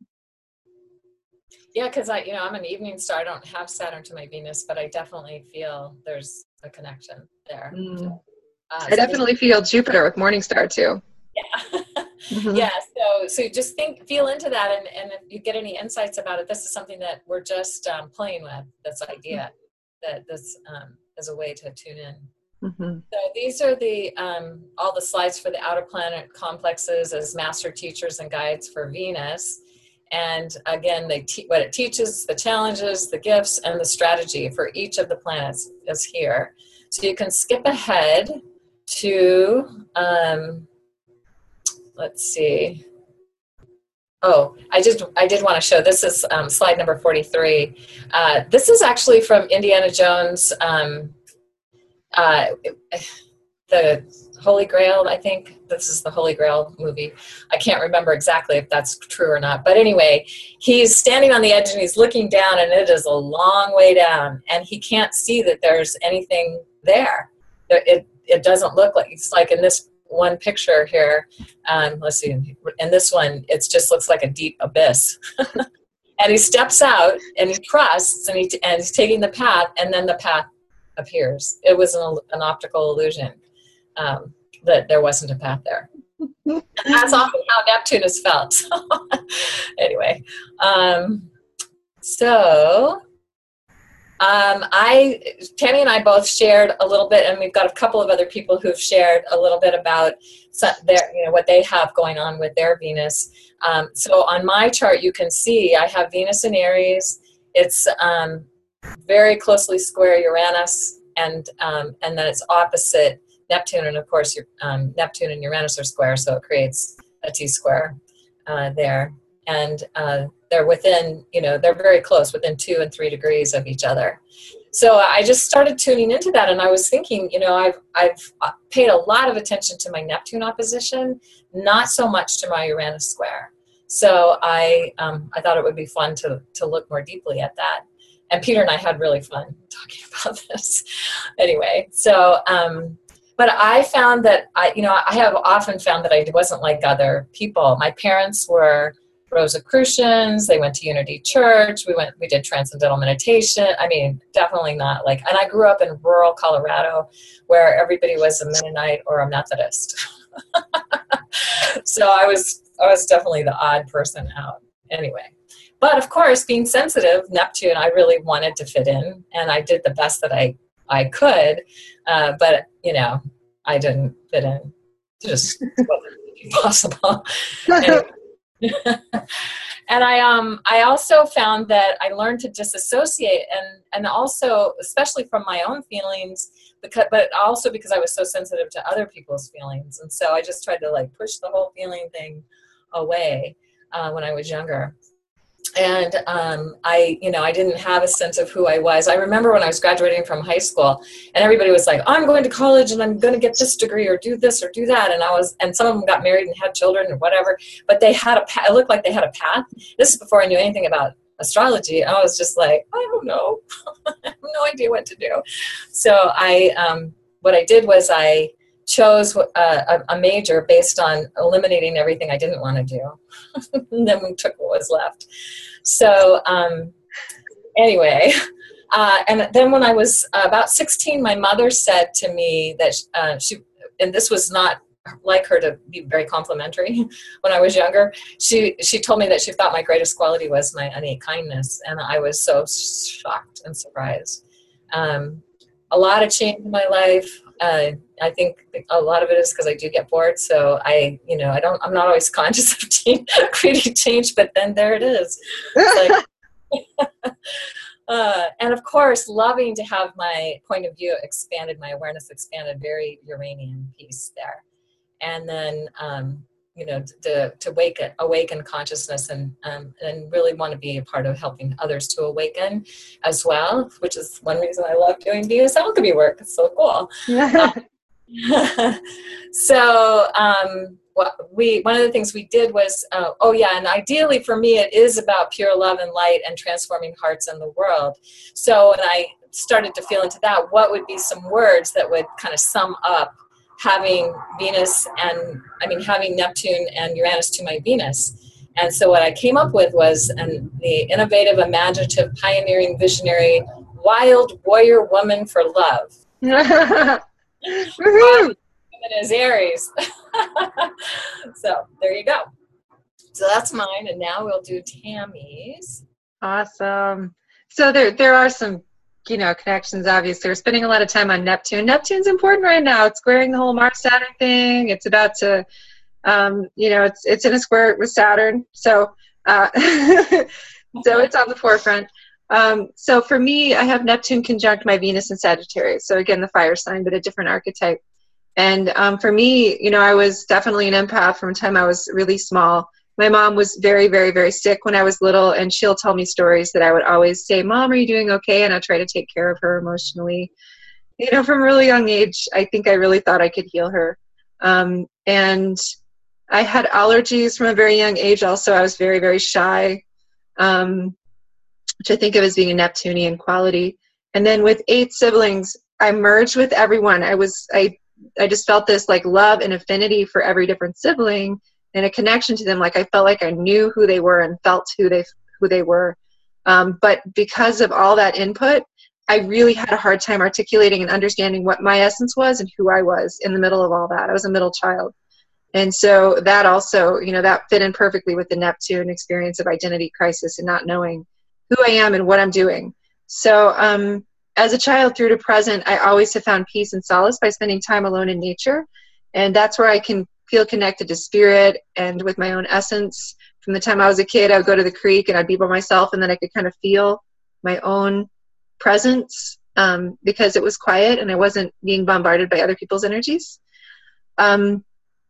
Yeah, because I, you know, I'm an evening star. I don't have Saturn to my Venus, but I definitely feel there's a connection there. Mm. So, uh, I definitely feel Jupiter with Morning Star too. Yeah. Mm-hmm. Yeah. So, so just think, feel into that. And, and if you get any insights about it, this is something that we're just um, playing with, this idea that this um, is a way to tune in. Mm-hmm. So these are the um, all the slides for the outer planet complexes as master teachers and guides for Venus. And again, they te- what it teaches, the challenges, the gifts, and the strategy for each of the planets is here. So you can skip ahead to, um, let's see. Oh, I just I did want to show, this is um, slide number forty-three. Uh, this is actually from Indiana Jones, um, uh, the Holy Grail, I think. This is the Holy Grail movie. I can't remember exactly if that's true or not. But anyway, he's standing on the edge and he's looking down, and it is a long way down. And he can't see that there's anything there. It, it doesn't look like, it's like in this one picture here. Um, let's see. In this one, it just looks like a deep abyss. And he steps out and he trusts, and, he, and he's taking the path, and then the path appears. It was an, an optical illusion. Um, that there wasn't a path there. And that's often how Neptune is felt. So, anyway, um, so um, I, Tammy and I both shared a little bit, and we've got a couple of other people who've shared a little bit about some, their, you know, what they have going on with their Venus. Um, so on my chart, you can see I have Venus in Aries. It's um, very closely square Uranus, and um, and then it's opposite Neptune, and of course your, um, Neptune and Uranus are square, so it creates a T-square uh, there. And uh, they're within, you know, they're very close, within two and three degrees of each other. So I just started tuning into that, and I was thinking, you know, I've, I've paid a lot of attention to my Neptune opposition, not so much to my Uranus square. So I, um, I thought it would be fun to, to look more deeply at that. And Peter and I had really fun talking about this. Anyway, so... Um, But I found that, I, you know, I have often found that I wasn't like other people. My parents were Rosicrucians. They went to Unity Church. We went, we did transcendental meditation. I mean, definitely not like, and I grew up in rural Colorado where everybody was a Mennonite or a Methodist. So I was, I was definitely the odd person out anyway. But of course, being sensitive, Neptune, I really wanted to fit in, and I did the best that I I could, uh, but, you know, I didn't fit in. It just wasn't possible. Anyway. And I um I also found that I learned to disassociate, and, and also, especially from my own feelings, because, but also because I was so sensitive to other people's feelings. And so I just tried to, like, push the whole feeling thing away uh, when I was younger. And um, I, you know, I didn't have a sense of who I was. I remember when I was graduating from high school, and everybody was like, I'm going to college and I'm going to get this degree or do this or do that. And I was, and some of them got married and had children or whatever, but they had a path. It looked like they had a path. This is before I knew anything about astrology. I was just like, I don't know. I have no idea what to do. So I, um, what I did was I chose a, a, a major based on eliminating everything I didn't want to do. And then we took what was left. So um, anyway, uh, and then when I was about sixteen, my mother said to me that uh, she, and this was not like her to be very complimentary when I was younger, she she told me that she thought my greatest quality was my innate kindness, and I was so shocked and surprised. Um, a lot of change in my life. Uh, I think a lot of it is because I do get bored, so I, you know, I don't, I'm not always conscious of change, creating change, but then there it is. It's like, uh, and of course, loving to have my point of view expanded, my awareness expanded, very Uranian piece there. And then, um, you know, to, to wake it, awaken consciousness and, um, and really want to be a part of helping others to awaken as well, which is one reason I love doing Venus alchemy work. It's so cool. uh, so, um, what we, one of the things we did was, uh, oh yeah, and ideally for me, it is about pure love and light and transforming hearts in the world. So when I started to feel into that, what would be some words that would kind of sum up having Venus and, I mean, having Neptune and Uranus to my Venus. And so what I came up with was an, the innovative, imaginative, pioneering, visionary, wild warrior woman for love. Woman is Aries. So there you go. So that's mine. And now we'll do Tammy's. Awesome. So there, there are some, you know, connections, obviously. We're spending a lot of time on Neptune. Neptune's important right now. It's squaring the whole Mars-Saturn thing. It's about to, um, you know, it's it's in a square with Saturn. So, uh, so it's on the forefront. Um, so for me, I have Neptune conjunct my Venus in Sagittarius. So again, the fire sign, but a different archetype. And um, for me, you know, I was definitely an empath from the time I was really small. My mom was very, very, very sick when I was little, and she'll tell me stories that I would always say, Mom, are you doing okay? And I try to take care of her emotionally. You know, from a really young age, I think I really thought I could heal her. Um, and I had allergies from a very young age also. I was very, very shy, um, which I think of as being a Neptunian quality. And then with eight siblings, I merged with everyone. I was, I, I just felt this like love and affinity for every different sibling, and a connection to them. Like I felt like I knew who they were and felt who they who they were. Um, but because of all that input, I really had a hard time articulating and understanding what my essence was and who I was in the middle of all that. I was a middle child. And so that also, you know, that fit in perfectly with the Neptune experience of identity crisis and not knowing who I am and what I'm doing. So um, as a child through to present, I always have found peace and solace by spending time alone in nature. And that's where I can feel connected to spirit and with my own essence. From the time I was a kid, I would go to the creek and I'd be by myself, and then I could kind of feel my own presence um, because it was quiet and I wasn't being bombarded by other people's energies. Um,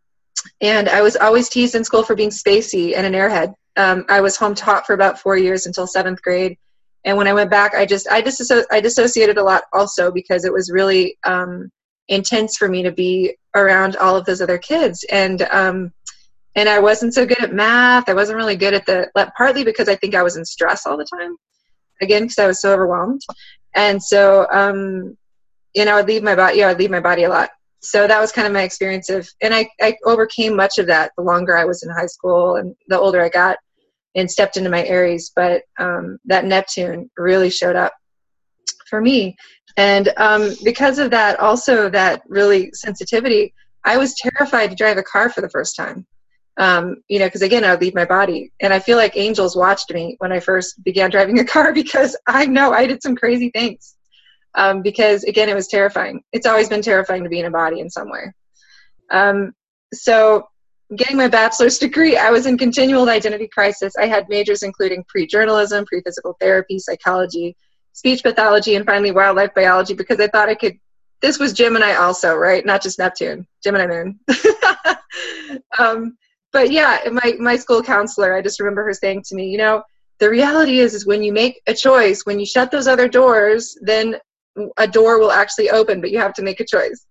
and I was always teased in school for being spacey and an airhead. Um, I was home taught for about four years until seventh grade. And when I went back, I just, I, disso- I dissociated a lot also because it was really um, intense for me to be around all of those other kids. And, um, and I wasn't so good at math. I wasn't really good at the, partly because I think I was in stress all the time, again, because I was so overwhelmed. And so, um, you know, I'd leave my body, yeah, I'd leave my body a lot. So that was kind of my experience of, and I, I overcame much of that the longer I was in high school and the older I got and stepped into my Aries. But um, that Neptune really showed up for me. And um, because of that, also that really sensitivity, I was terrified to drive a car for the first time. Um, you know, because again, I would leave my body. And I feel like angels watched me when I first began driving a car because I know I did some crazy things. Um, because again, it was terrifying. It's always been terrifying to be in a body in some way. Um, so getting my bachelor's degree, I was in continual identity crisis. I had majors including pre-journalism, pre-physical therapy, psychology, speech pathology, and finally wildlife biology, because I thought I could, this was Gemini also, right? Not just Neptune, Gemini moon. um, but yeah, my, my school counselor, I just remember her saying to me, you know, the reality is, is when you make a choice, when you shut those other doors, then a door will actually open, but you have to make a choice.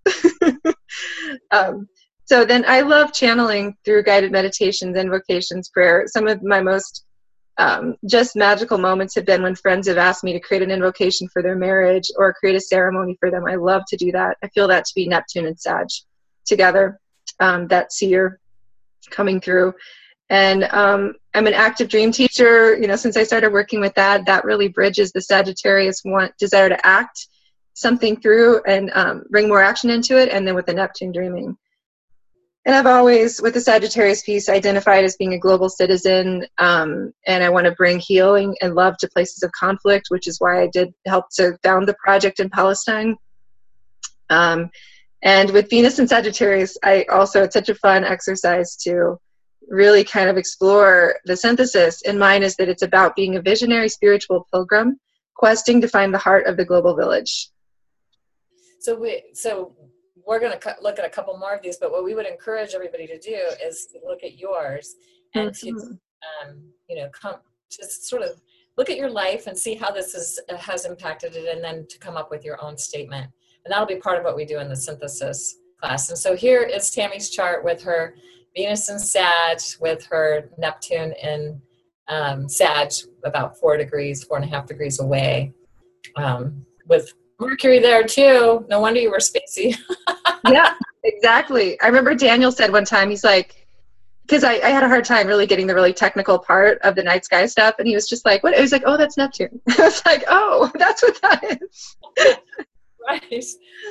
um, so then I love channeling through guided meditations, invocations, prayer. Some of my most um, just magical moments have been when friends have asked me to create an invocation for their marriage or create a ceremony for them. I love to do that. I feel that to be Neptune and Sag together, um, that seer coming through. And um, I'm an active dream teacher. You know, since I started working with that, that really bridges the Sagittarius want desire to act something through and um, bring more action into it, and then with the Neptune dreaming. And I've always, with the Sagittarius piece, identified as being a global citizen, um, and I want to bring healing and love to places of conflict, which is why I did help to found the project in Palestine. Um, and with Venus and Sagittarius, I also, it's such a fun exercise to really kind of explore the synthesis. In mine is that it's about being a visionary spiritual pilgrim, questing to find the heart of the global village. So we, so we're going to look at a couple more of these, but what we would encourage everybody to do is to look at yours and mm-hmm. to, um, you know, come just sort of look at your life and see how this is, uh, has impacted it, and then to come up with your own statement. And that'll be part of what we do in the synthesis class. And so here is Tammy's chart with her Venus in Sag, with her Neptune in um, Sag, about four degrees, four and a half degrees away, um, with Mercury there too. No wonder you were spacey. Yeah, exactly. I remember Daniel said one time, he's like, because I, I had a hard time really getting the really technical part of the night sky stuff, and he was just like, what? He was like, oh, that's Neptune. I was like, oh, that's what that is. Right.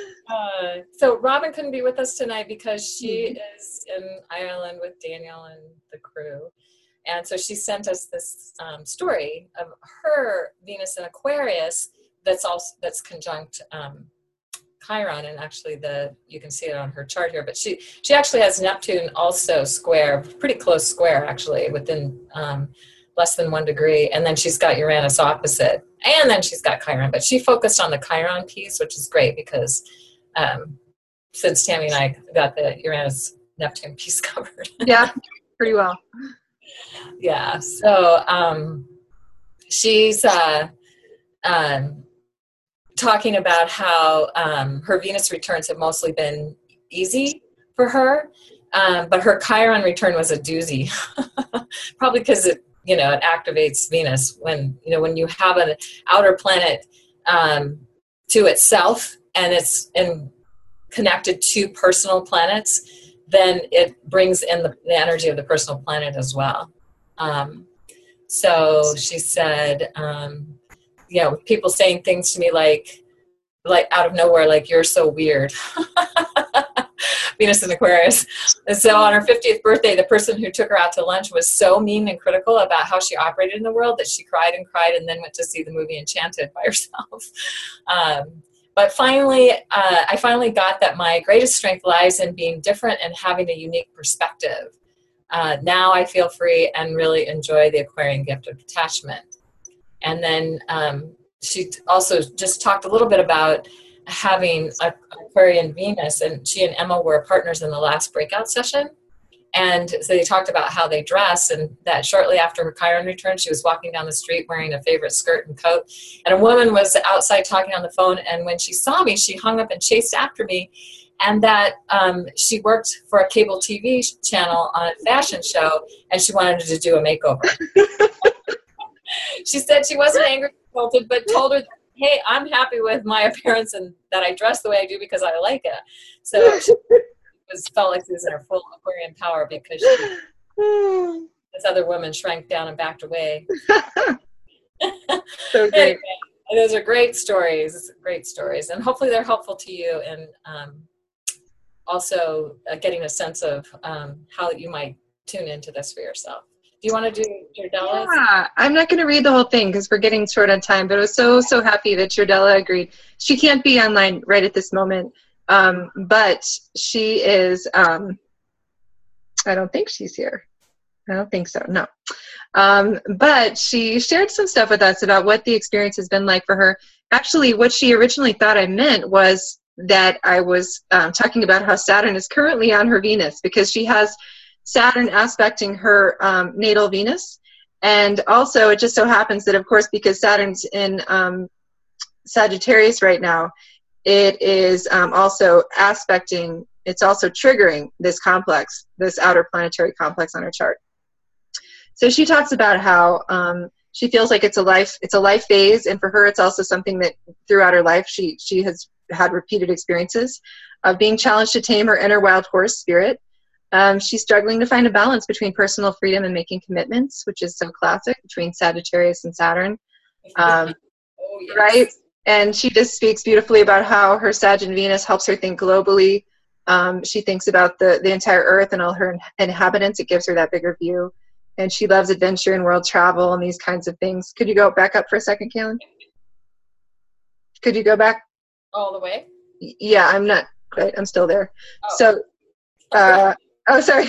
Uh, so Robin couldn't be with us tonight because she is in Ireland with Daniel and the crew. And so she sent us this um, story of her Venus in Aquarius that's also that's conjunct um, Chiron, and actually the you can see it on her chart here. But she she actually has Neptune also square, pretty close square actually, within um, less than one degree, and then she's got Uranus opposite, and then she's got Chiron. But she focused on the Chiron piece, which is great because um, since Tammy and I got the Uranus Neptune piece covered. Yeah, pretty well. Yeah, so um, she's uh, um, talking about how um, her Venus returns have mostly been easy for her, um, but her Chiron return was a doozy, probably because it, you know, it activates Venus when, you know, when you have an outer planet um, to itself and it's in, connected to personal planets, then it brings in the, the energy of the personal planet as well. Um, so she said, um, you know, people saying things to me like, like out of nowhere, like, you're so weird. Venus in Aquarius. And so on her fiftieth birthday, the person who took her out to lunch was so mean and critical about how she operated in the world that she cried and cried and then went to see the movie Enchanted by herself. Um, but finally, uh, I finally got that my greatest strength lies in being different and having a unique perspective. Uh, now I feel free and really enjoy the Aquarian gift of detachment. And then um, she also just talked a little bit about having a Aquarian Venus, and she and Emma were partners in the last breakout session. And so they talked about how they dress, and that shortly after her Chiron return, she was walking down the street wearing a favorite skirt and coat. And a woman was outside talking on the phone, and when she saw me, she hung up and chased after me. And that um, she worked for a cable T V channel on a fashion show, and she wanted to do a makeover. She said she wasn't angry, but told her, hey, I'm happy with my appearance and that I dress the way I do because I like it. So she was, felt like she was in her full Aquarian power because she, this other woman shrank down and backed away. So great. Anyway, those are great stories, great stories. And hopefully they're helpful to you, and um, also uh, getting a sense of um, how you might tune into this for yourself. Do you want to do Jordella? Yeah, I'm not going to read the whole thing because we're getting short on time, but I was so, so happy that Jordella agreed. She can't be online right at this moment, um, but she is, um, I don't think she's here. I don't think so, no. Um, but she shared some stuff with us about what the experience has been like for her. Actually, what she originally thought I meant was that I was um, talking about how Saturn is currently on her Venus, because she has Saturn aspecting her um, natal Venus. And also it just so happens that, of course, because Saturn's in um, Sagittarius right now, it is um, also aspecting, it's also triggering this complex, this outer planetary complex on her chart. So she talks about how um, she feels like it's a life, it's a life phase, and for her it's also something that throughout her life she, she has had repeated experiences of being challenged to tame her inner wild horse spirit. Um, she's struggling to find a balance between personal freedom and making commitments, which is so classic between Sagittarius and Saturn. Um, oh, yes. Right? And she just speaks beautifully about how her Sag and Venus helps her think globally. Um, she thinks about the, the entire earth and all her inhabitants. It gives her that bigger view. And she loves adventure and world travel and these kinds of things. Could you go back up for a second, Kaylin? Could you go back? All the way? Yeah, I'm not quite. I'm still there. Oh. So, uh, oh, sorry.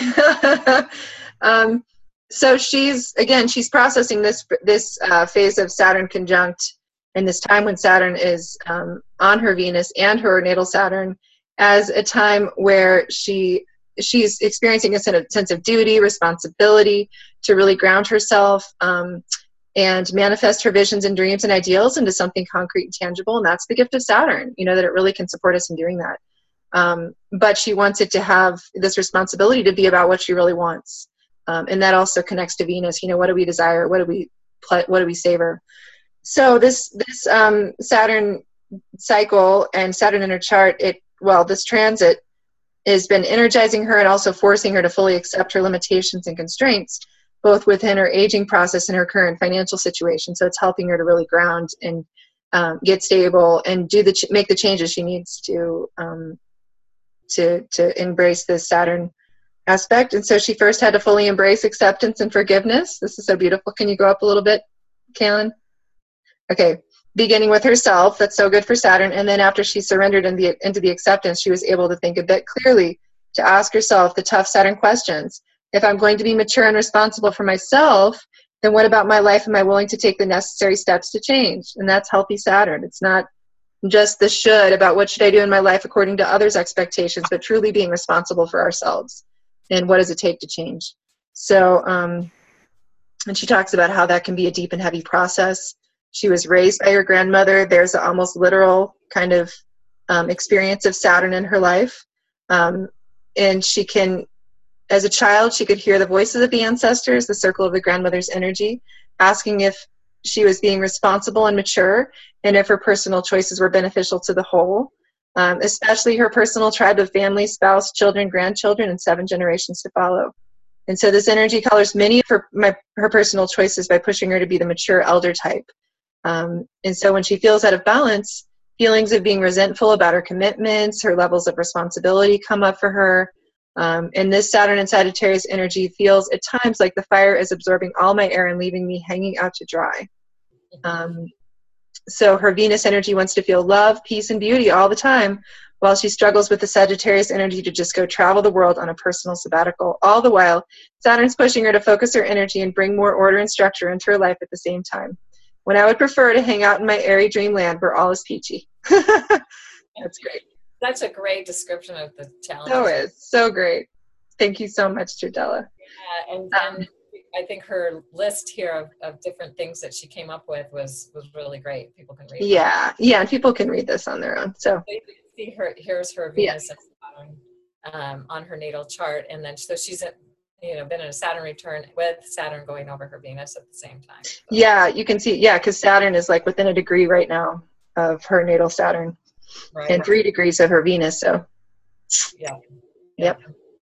um, so she's, again, she's processing this, this uh, phase of Saturn conjunct and this time when Saturn is um, on her Venus and her natal Saturn as a time where she she's experiencing a sense of duty, responsibility to really ground herself um, and manifest her visions and dreams and ideals into something concrete and tangible. And that's the gift of Saturn, you know, that it really can support us in doing that. Um, but she wants it to have this responsibility to be about what she really wants. Um, and that also connects to Venus. You know, what do we desire? What do we, what do we savor? So this, this um, Saturn cycle and Saturn in her chart, it, well, this transit has been energizing her and also forcing her to fully accept her limitations and constraints, both within her aging process and her current financial situation. So it's helping her to really ground and um, get stable and do the ch- make the changes she needs to um, to to embrace this Saturn aspect. And so she first had to fully embrace acceptance and forgiveness. This is so beautiful. Can you go up a little bit, Kaylin? Okay. Beginning with herself, that's so good for Saturn. And then after she surrendered in the, into the acceptance, she was able to think a bit clearly, to ask herself the tough Saturn questions. If I'm going to be mature and responsible for myself, then what about my life? Am I willing to take the necessary steps to change? And that's healthy Saturn. It's not just the should about what should I do in my life according to others' expectations, but truly being responsible for ourselves. And what does it take to change? So, um, and she talks about how that can be a deep and heavy process. She was raised by her grandmother. There's an almost literal kind of um, experience of Saturn in her life. Um, and she can, as a child, she could hear the voices of the ancestors, the circle of the grandmother's energy, asking if she was being responsible and mature, and if her personal choices were beneficial to the whole, um, especially her personal tribe of family, spouse, children, grandchildren, and seven generations to follow. And so this energy colors many of her, my, her personal choices by pushing her to be the mature elder type. Um, and so when she feels out of balance, feelings of being resentful about her commitments, her levels of responsibility come up for her. Um, and this Saturn and Sagittarius energy feels at times like the fire is absorbing all my air and leaving me hanging out to dry. Um, so her Venus energy wants to feel love, peace, and beauty all the time, while she struggles with the Sagittarius energy to just go travel the world on a personal sabbatical. All the while, Saturn's pushing her to focus her energy and bring more order and structure into her life at the same time. When I would prefer to hang out in my airy dreamland where all is peachy. That's great. That's a great description of the challenge. So is. So great. Thank you so much, Jardella. Yeah, and, Um, and I think her list here of, of different things that she came up with was, was really great. People can read it. Yeah. Yeah, and people can read this on their own. So So you can see her, here's her Venus and Saturn, um, on her natal chart. And then, so she's at, you know, been in a Saturn return with Saturn going over her Venus at the same time. So. yeah, you can see, yeah, because Saturn is like within a degree right now of her natal Saturn. Right. And three degrees of her Venus, so. Yeah. Yep.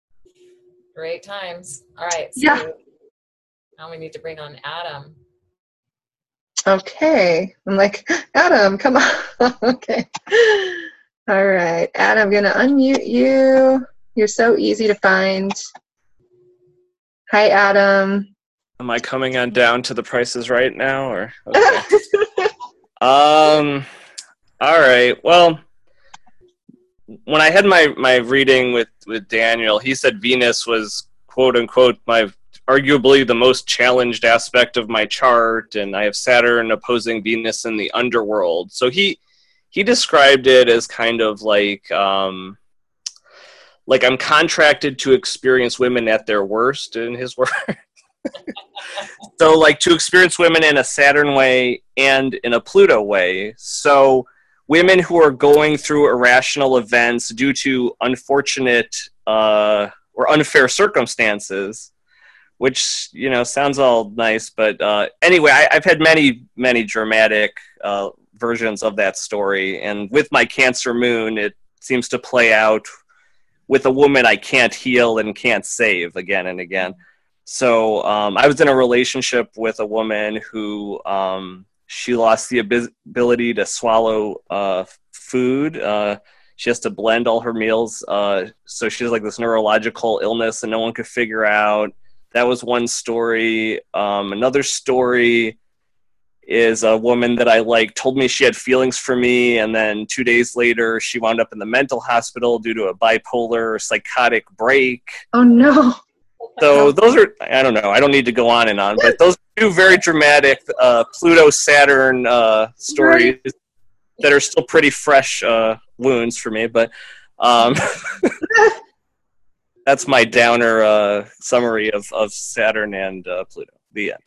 Great times. All right. So Yeah. now we need to bring on Adam. Okay. I'm like, Adam, come on. Okay. All right. Adam, I'm going to unmute you. You're so easy to find. Hi, Adam. Am I coming on down to the prices right now, or? Okay. um, all right. Well, when I had my, my reading with, with Daniel, he said Venus was, quote unquote, my arguably the most challenged aspect of my chart, and I have Saturn opposing Venus in the underworld. So he he described it as kind of like um, like I'm contracted to experience women at their worst, in his words. So like to experience women in a Saturn way and in a Pluto way. So women who are going through irrational events due to unfortunate uh, or unfair circumstances, which, you know, sounds all nice. But uh, anyway, I, I've had many, many dramatic uh, versions of that story. And with my Cancer moon, it seems to play out with a woman I can't heal and can't save again and again. So um, I was in a relationship with a woman who um, she lost the ability to swallow uh, food. Uh, she has to blend all her meals. Uh, so she has like this neurological illness and no one could figure out. That was one story. Um, another story is a woman that I like told me she had feelings for me, and then two days later she wound up in the mental hospital due to a bipolar psychotic break. Oh no. So those are, I don't know, I don't need to go on and on, but those are two very dramatic uh, Pluto-Saturn uh, stories right. that are still pretty fresh uh, wounds for me, but um, that's my downer uh, summary of, of Saturn and uh, Pluto. The end.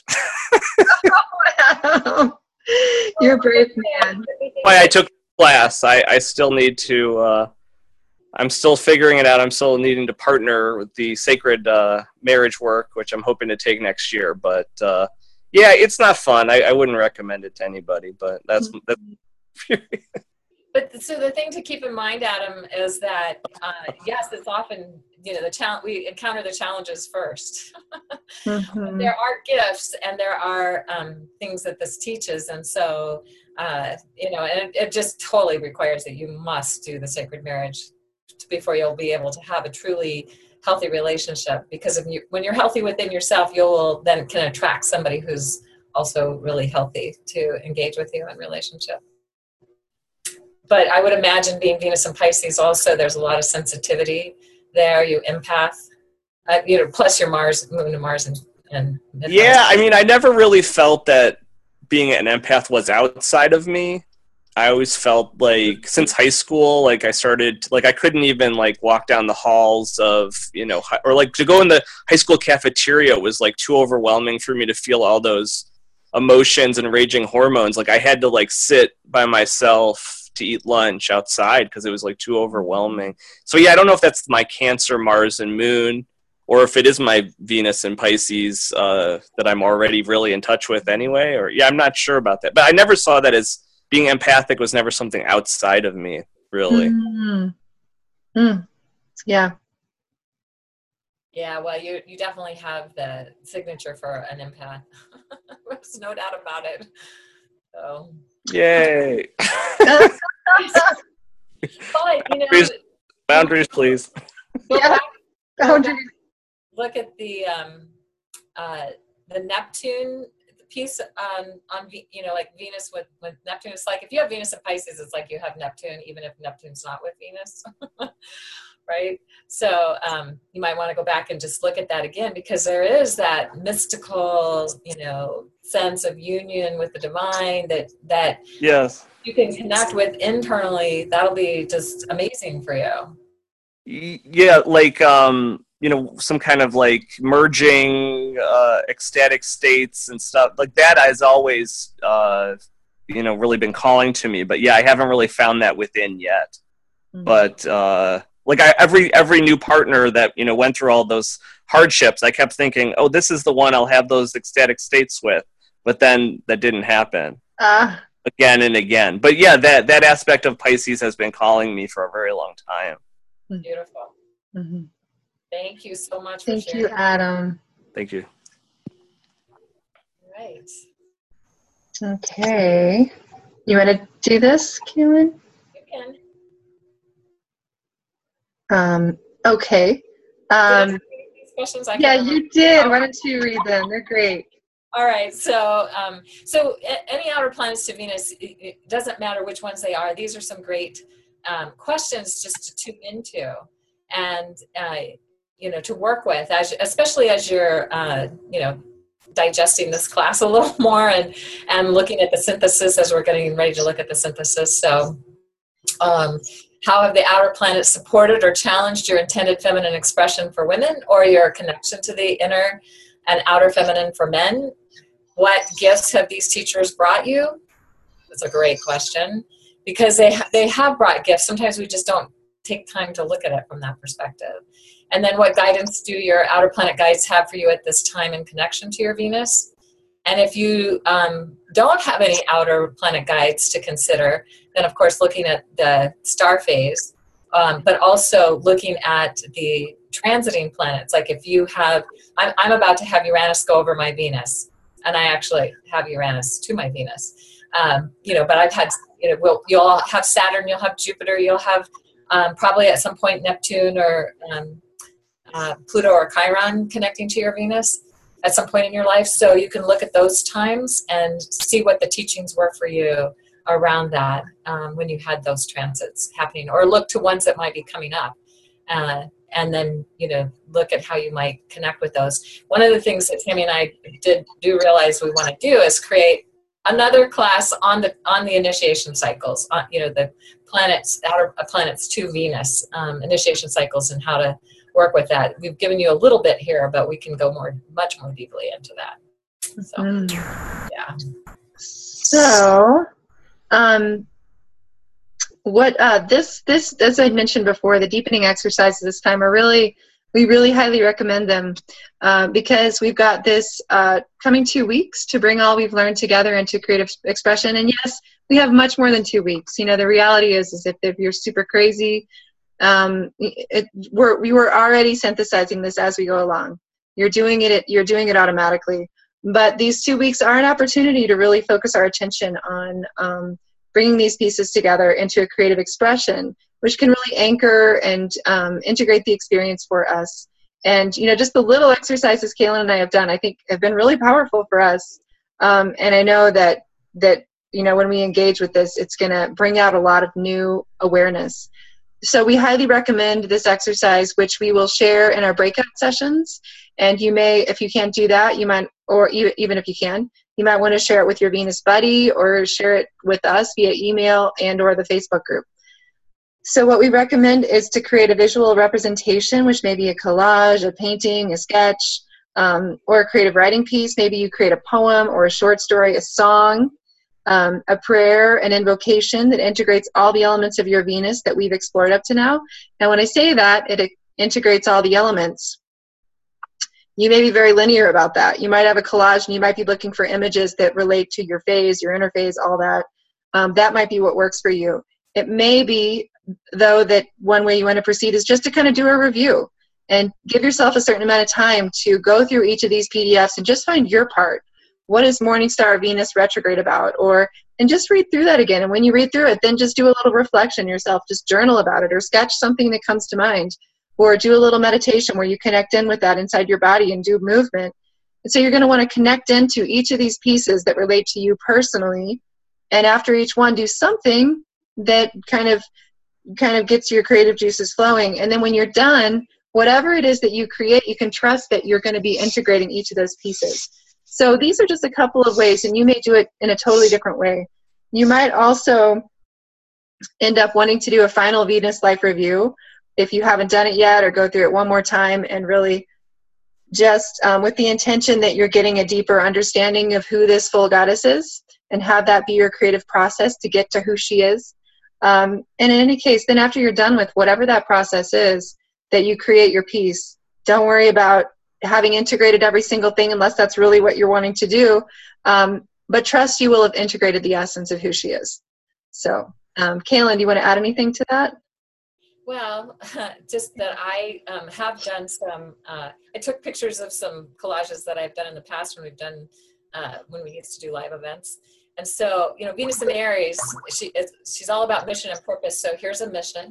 Wow. You're a brave man. Why I took class. I, I still need to, uh, I'm still figuring it out. I'm still needing to partner with the sacred uh, marriage work, which I'm hoping to take next year. But uh, yeah, it's not fun. I, I wouldn't recommend it to anybody, but that's, that's But so the thing to keep in mind, Adam, is that uh, yes, it's often, you know, the challenge, we encounter the challenges first. Mm-hmm. There are gifts and there are um, things that this teaches, and so uh, you know, and it, it just totally requires that you must do the sacred marriage before you'll be able to have a truly healthy relationship. Because if you, when you're healthy within yourself, you'll then can attract somebody who's also really healthy to engage with you in relationship. But I would imagine being Venus and Pisces also, there's a lot of sensitivity there. You empath, uh, you know, plus your Mars, Moon and Mars and, and yeah, I mean, I never really felt that being an empath was outside of me. I always felt like since high school, like I started, like I couldn't even like walk down the halls of, you know, or like to go in the high school cafeteria was like too overwhelming for me to feel all those emotions and raging hormones. Like I had to like sit by myself to eat lunch outside because it was like too overwhelming. So yeah, I don't know if that's my Cancer, Mars, and Moon, or if it is my Venus and Pisces uh, that I'm already really in touch with anyway. Or yeah, I'm not sure about that. But I never saw that as being empathic was never something outside of me, really. Mm-hmm. Mm. Yeah. Yeah, well, you you definitely have the signature for an empath. There's no doubt about it. So. Yay. But, you know, please, boundaries, please. Yeah, boundaries. Look at the um, uh, the Neptune piece on on you know, like Venus with, with Neptune. It's like if you have Venus and Pisces, it's like you have Neptune, even if Neptune's not with Venus. Right? So um, you might want to go back and just look at that again, because there is that mystical, you know, sense of union with the divine that that yes you can connect with internally. That'll be just amazing for you. Yeah, like um, you know, some kind of like merging uh, ecstatic states and stuff like that has always uh, you know, really been calling to me. But yeah, I haven't really found that within yet. Mm-hmm. But uh, like I, every every new partner that, you know, went through all those hardships, I kept thinking, oh, this is the one I'll have those ecstatic states with. But then that didn't happen uh. again and again. But yeah, that, that aspect of Pisces has been calling me for a very long time. Beautiful. Mm-hmm. Thank you so much for Thank sharing. you, Adam. Thank you. Right. Okay. You want to do this, Kaylin? You can. Um, okay. Um, did I read these questions? I yeah, remember. you did. Why don't you read them? They're great. All right. So, um, so any outer planets to Venus, it, it doesn't matter which ones they are. These are some great um, questions just to tune into and, uh, you know, to work with, as especially as you're, uh, you know, digesting this class a little more and, and looking at the synthesis as we're getting ready to look at the synthesis. So, um, how have the outer planets supported or challenged your intended feminine expression for women, or your connection to the inner and outer feminine for men? What gifts have these teachers brought you? That's a great question, because they ha- they have brought gifts. Sometimes we just don't take time to look at it from that perspective. And then what guidance do your outer planet guides have for you at this time in connection to your Venus? And if you um, don't have any outer planet guides to consider, then of course looking at the star phase, um, but also looking at the transiting planets. Like if you have, I'm, I'm about to have Uranus go over my Venus, and I actually have Uranus to my Venus. Um, you know, but I've had, you know, we'll, you'll have Saturn, you'll have Jupiter, you'll have um, probably at some point Neptune or um, uh, Pluto or Chiron connecting to your Venus at some point in your life. So you can look at those times and see what the teachings were for you around that um, when you had those transits happening, or look to ones that might be coming up. Uh, and then, you know, look at how you might connect with those. One of the things that Tammy and I did do realize we want to do is create another class on the on the initiation cycles, on, you know, the planets, outer planets to Venus, um, initiation cycles, and how to work with that. We've given you a little bit here, but we can go more, much more deeply into that. So, mm. yeah. So, um, what uh, this this as I mentioned before, the deepening exercises this time are really we really highly recommend them uh, because we've got this uh, coming two weeks to bring all we've learned together into creative expression. And yes, we have much more than two weeks. You know, the reality is, is if, if you're super crazy, um, it, we're, we were already synthesizing this as we go along. You're doing it, you're doing it automatically. But these two weeks are an opportunity to really focus our attention on um, bringing these pieces together into a creative expression, which can really anchor and um, integrate the experience for us. And, you know, just the little exercises Kaylin and I have done, I think have been really powerful for us. Um, and I know that, that, you know, when we engage with this, it's going to bring out a lot of new awareness. So we highly recommend this exercise, which we will share in our breakout sessions. And you may, if you can't do that, you might, or even if you can, you might want to share it with your Venus buddy or share it with us via email and or the Facebook group. So what we recommend is to create a visual representation, which may be a collage, a painting, a sketch, um, or a creative writing piece. Maybe you create a poem or a short story, a song, um, a prayer, an invocation that integrates all the elements of your Venus that we've explored up to now. Now, when I say that, it integrates all the elements. You may be very linear about that. You might have a collage and you might be looking for images that relate to your phase, your interphase, all that. Um, that might be what works for you. It may be, though, that one way you want to proceed is just to kind of do a review and give yourself a certain amount of time to go through each of these P D Fs and just find your part. What is Morningstar Venus retrograde about? Or, and just read through that again. And when you read through it, then just do a little reflection yourself. Just journal about it or sketch something that comes to mind. Or do a little meditation where you connect in with that inside your body and do movement. And so you're going to want to connect into each of these pieces that relate to you personally. And after each one, do something that kind of kind of gets your creative juices flowing. And then when you're done, whatever it is that you create, you can trust that you're going to be integrating each of those pieces. So these are just a couple of ways, and you may do it in a totally different way. You might also end up wanting to do a final Venus life review if you haven't done it yet, or go through it one more time and really just um, with the intention that you're getting a deeper understanding of who this full goddess is, and have that be your creative process to get to who she is. Um, and in any case, then after you're done with whatever that process is, that you create your piece. Don't worry about having integrated every single thing unless that's really what you're wanting to do. Um, but trust you will have integrated the essence of who she is. So, um, Kaylin, do you want to add anything to that? Well, just that I um, have done some, uh, I took pictures of some collages that I've done in the past when we've done, uh, when we used to do live events. And so, you know, Venus in Aries, she is, she's all about mission and purpose. So here's a mission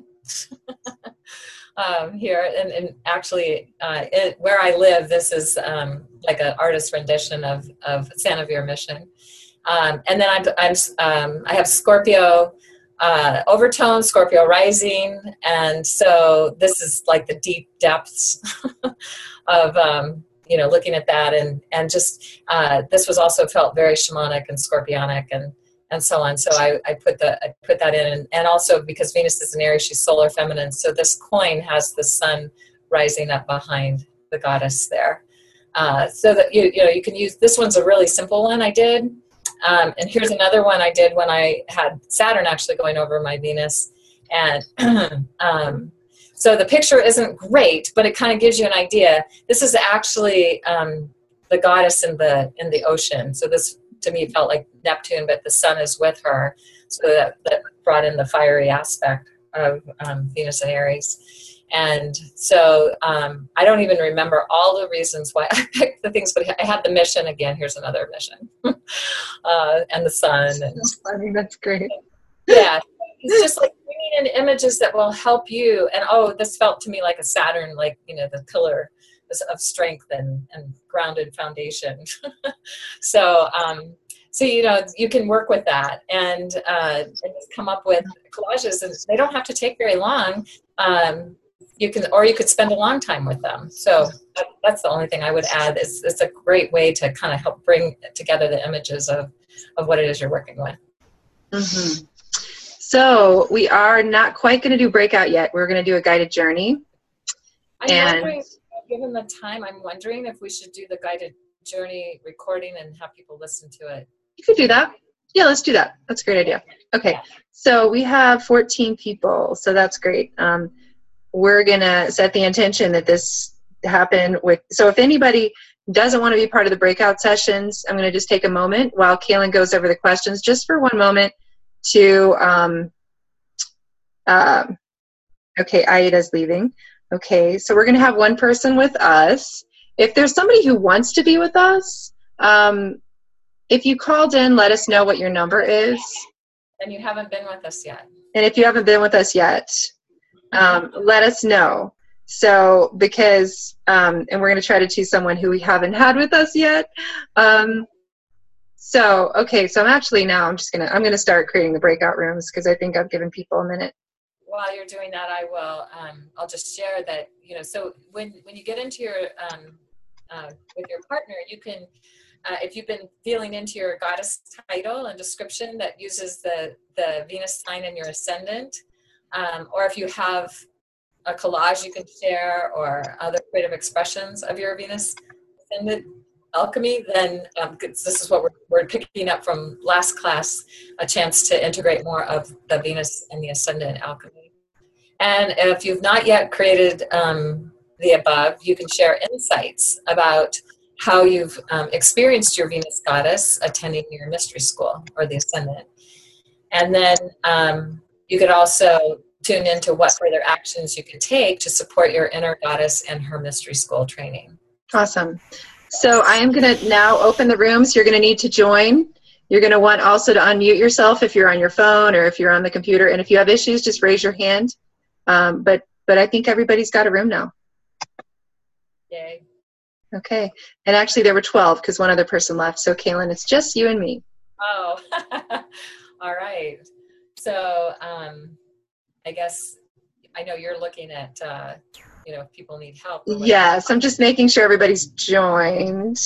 um, here. And, and actually, uh, it, where I live, this is um, like an artist rendition of, of Sanavir mission. Um, and then I'm, I'm, um, I have Scorpio uh, overtone, Scorpio rising. And so this is like the deep depths of, um, you know, looking at that, and, and just, uh, this was also felt very shamanic and scorpionic and, and so on. So I, I put the, I put that in, and, and also because Venus is in Aries, she's solar feminine. So this coin has the sun rising up behind the goddess there. Uh, so that, you, you know, you can use, this one's a really simple one I did. Um, and here's another one I did when I had Saturn actually going over my Venus. And, um, so the picture isn't great, but it kind of gives you an idea. This is actually um, the goddess in the in the ocean. So this to me felt like Neptune, but the sun is with her, so that, that brought in the fiery aspect of um, Venus and Aries. And so um, I don't even remember all the reasons why I picked the things, but I had the mission again. Here's another mission, uh, and the sun. And, That's funny. That's great. Yeah, it's just like bringing in images that will help you. And oh, this felt to me like a Saturn, like, you know, the pillar of strength and, and grounded foundation. so, um, so, you know, you can work with that and, uh, and just come up with collages, and they don't have to take very long. Um, you can, or you could spend a long time with them. So that, that's the only thing I would add. It's, it's a great way to kind of help bring together the images of, of what it is you're working with. Mm-hmm. So we are not quite going to do breakout yet. We're going to do a guided journey. I'm and wondering, given the time, I'm wondering if we should do the guided journey recording and have people listen to it. You could do that. Yeah, let's do that. That's a great idea. Okay, so we have fourteen people, so that's great. Um, we're going to set the intention that this happen with, so if anybody doesn't want to be part of the breakout sessions, I'm going to just take a moment while Kaylin goes over the questions, just for one moment to, um, uh, okay, Aida's leaving. Okay, so we're going to have one person with us. If there's somebody who wants to be with us, um, if you called in, let us know what your number is. And you haven't been with us yet. And if you haven't been with us yet, um, let us know. So, because, um, and we're going to try to choose someone who we haven't had with us yet. Um, so, okay, so I'm actually now, I'm just going to, I'm going to start creating the breakout rooms because I think I've given people a minute. While you're doing that, I will, um, I'll just share that, you know, so when, when you get into your, um, uh, with your partner, you can, uh, if you've been feeling into your goddess title and description that uses the, the Venus sign in your ascendant, um, or if you have a collage you can share or other creative expressions of your Venus ascendant alchemy, then um, this is what we're, we're picking up from last class, a chance to integrate more of the Venus and the ascendant alchemy. And if you've not yet created um, the above, you can share insights about how you've um, experienced your Venus goddess attending your mystery school or the ascendant. And then um, you could also tune into what further actions you can take to support your inner goddess and her mystery school training. Awesome. So I am going to now open the rooms. You're going to need to join. You're going to want also to unmute yourself if you're on your phone or if you're on the computer. And if you have issues, just raise your hand. Um, but, but I think everybody's got a room now. Yay. Okay. And actually there were twelve because one other person left. So Kaylin, it's just you and me. Oh, all right. So um, I guess I know you're looking at, uh, you know, if people need help. Yes, I'm just making sure everybody's joined.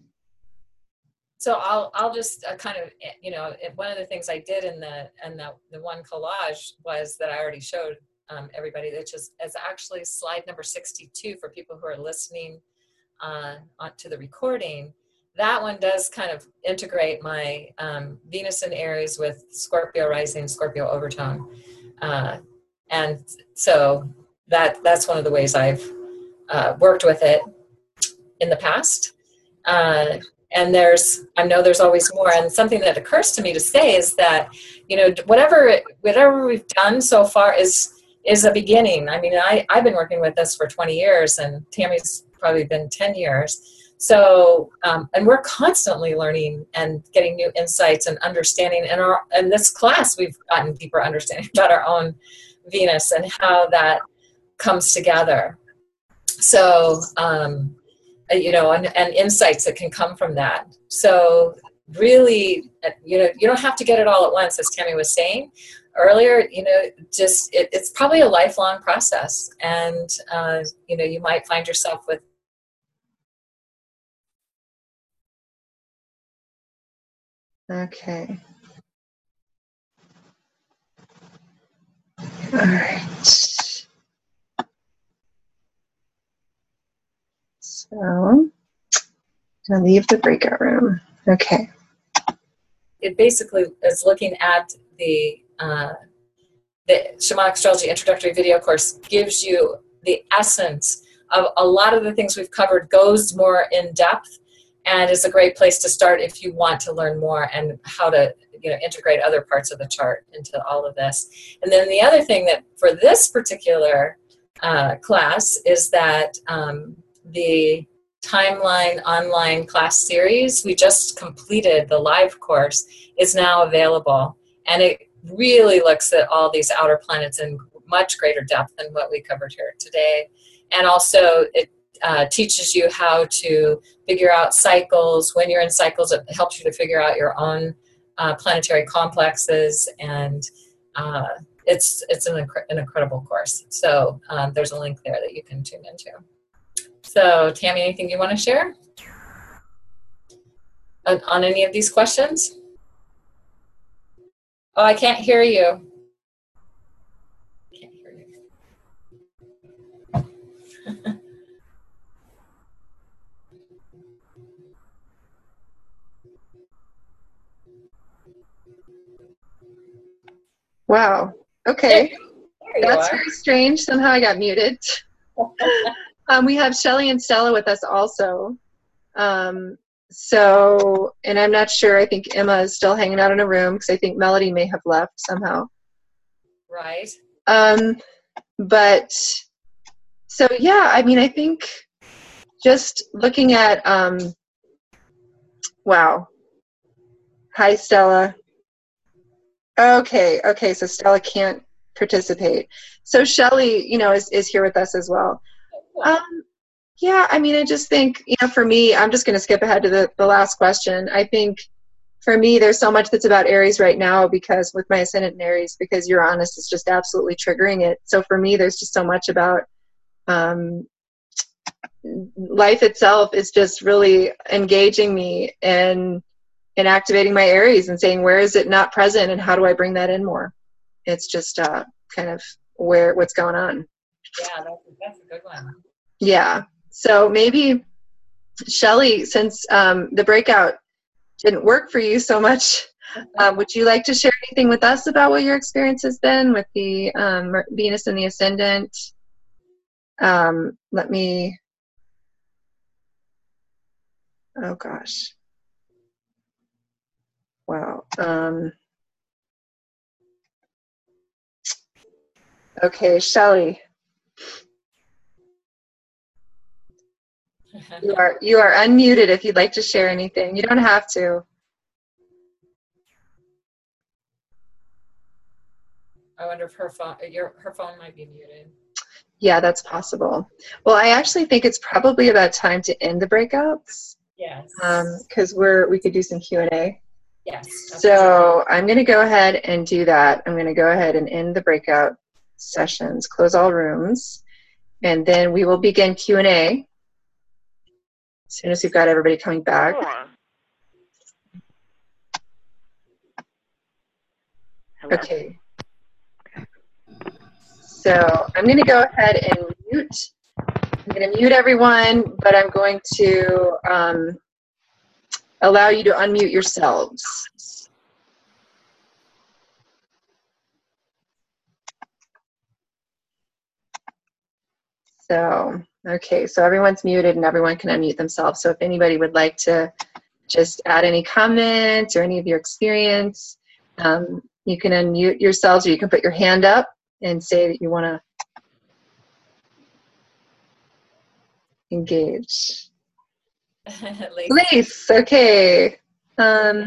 So I'll I'll just uh, kind of, you know, one of the things I did in the in the, the one collage was that I already showed um, everybody, which is, is actually slide number sixty-two for people who are listening uh, on to the recording. That one does kind of integrate my um, Venus in Aries with Scorpio rising, Scorpio overtone. Uh, and so that that's one of the ways I've uh, worked with it in the past. Uh, and there's, I know there's always more. And something that occurs to me to say is that, you know, whatever whatever we've done so far is is a beginning. I mean, I, I've been working with this for twenty years, and Tammy's probably been ten years. So, um, and we're constantly learning and getting new insights and understanding. And our, in this class, we've gotten deeper understanding about our own Venus and how that comes together. So, um, you know, and, and insights that can come from that. So really, you know, you don't have to get it all at once, as Tammy was saying earlier. You know, just, it, it's probably a lifelong process. And, uh, you know, you might find yourself with Okay. All right. So, I'm gonna leave the breakout room. Okay. It basically is looking at the uh, the Shamanic Astrology Introductory Video Course gives you the essence of a lot of the things we've covered, goes more in depth and it's a great place to start if you want to learn more and how to, you know, integrate other parts of the chart into all of this. And then the other thing that for this particular uh, class is that um, the Timeline online class series, we just completed the live course, is now available. And it really looks at all these outer planets in much greater depth than what we covered here today. And also it uh, teaches you how to figure out cycles. When you're in cycles, it helps you to figure out your own uh, planetary complexes. And uh, it's it's an, inc- an incredible course. So um, there's a link there that you can tune into. So, Tammy, anything you want to share on, on any of these questions? Oh, I can't hear you. Can't hear you. Wow. Okay. There you That's are. very strange. Somehow I got muted. um, we have Shelly and Stella with us also. Um, so, and I'm not sure. I think Emma is still hanging out in a room because I think Melody may have left somehow. Right. Um, but, so yeah, I mean, I think just looking at, um, wow. Hi, Stella. Okay, okay, so Stella can't participate. So Shelly, you know, is, is here with us as well. Um, yeah, I mean, I just think, you know, for me, I'm just going to skip ahead to the, the last question. I think for me, there's so much that's about Aries right now because with my ascendant in Aries, because Uranus is just absolutely triggering it. So for me, there's just so much about um, life itself is just really engaging me and and activating my Aries and saying, where is it not present and how do I bring that in more? It's just uh, kind of where what's going on. Yeah, that's, that's a good one. Yeah. So maybe, Shelly, since um, the breakout didn't work for you so much, uh, would you like to share anything with us about what your experience has been with the um, Venus and the Ascendant? Um, let me, oh gosh. Wow. Um, okay, Shelly. You are you are unmuted if you'd like to share anything. You don't have to. I wonder if her phone, your her phone might be muted. Yeah, that's possible. Well, I actually think it's probably about time to end the breakouts. Yes. Um, because we're we could do some Q and A. Yes. So I'm going to go ahead and do that. I'm going to go ahead and end the breakout sessions, close all rooms, and then we will begin Q and A as soon as we've got everybody coming back. Hello. Okay. So I'm going to go ahead and mute. I'm going to mute everyone, but I'm going to um, allow you to unmute yourselves. So, okay, so everyone's muted and everyone can unmute themselves. So if anybody would like to just add any comments or any of your experience, um, you can unmute yourselves or you can put your hand up and say that you want to engage. Lace, okay. Um,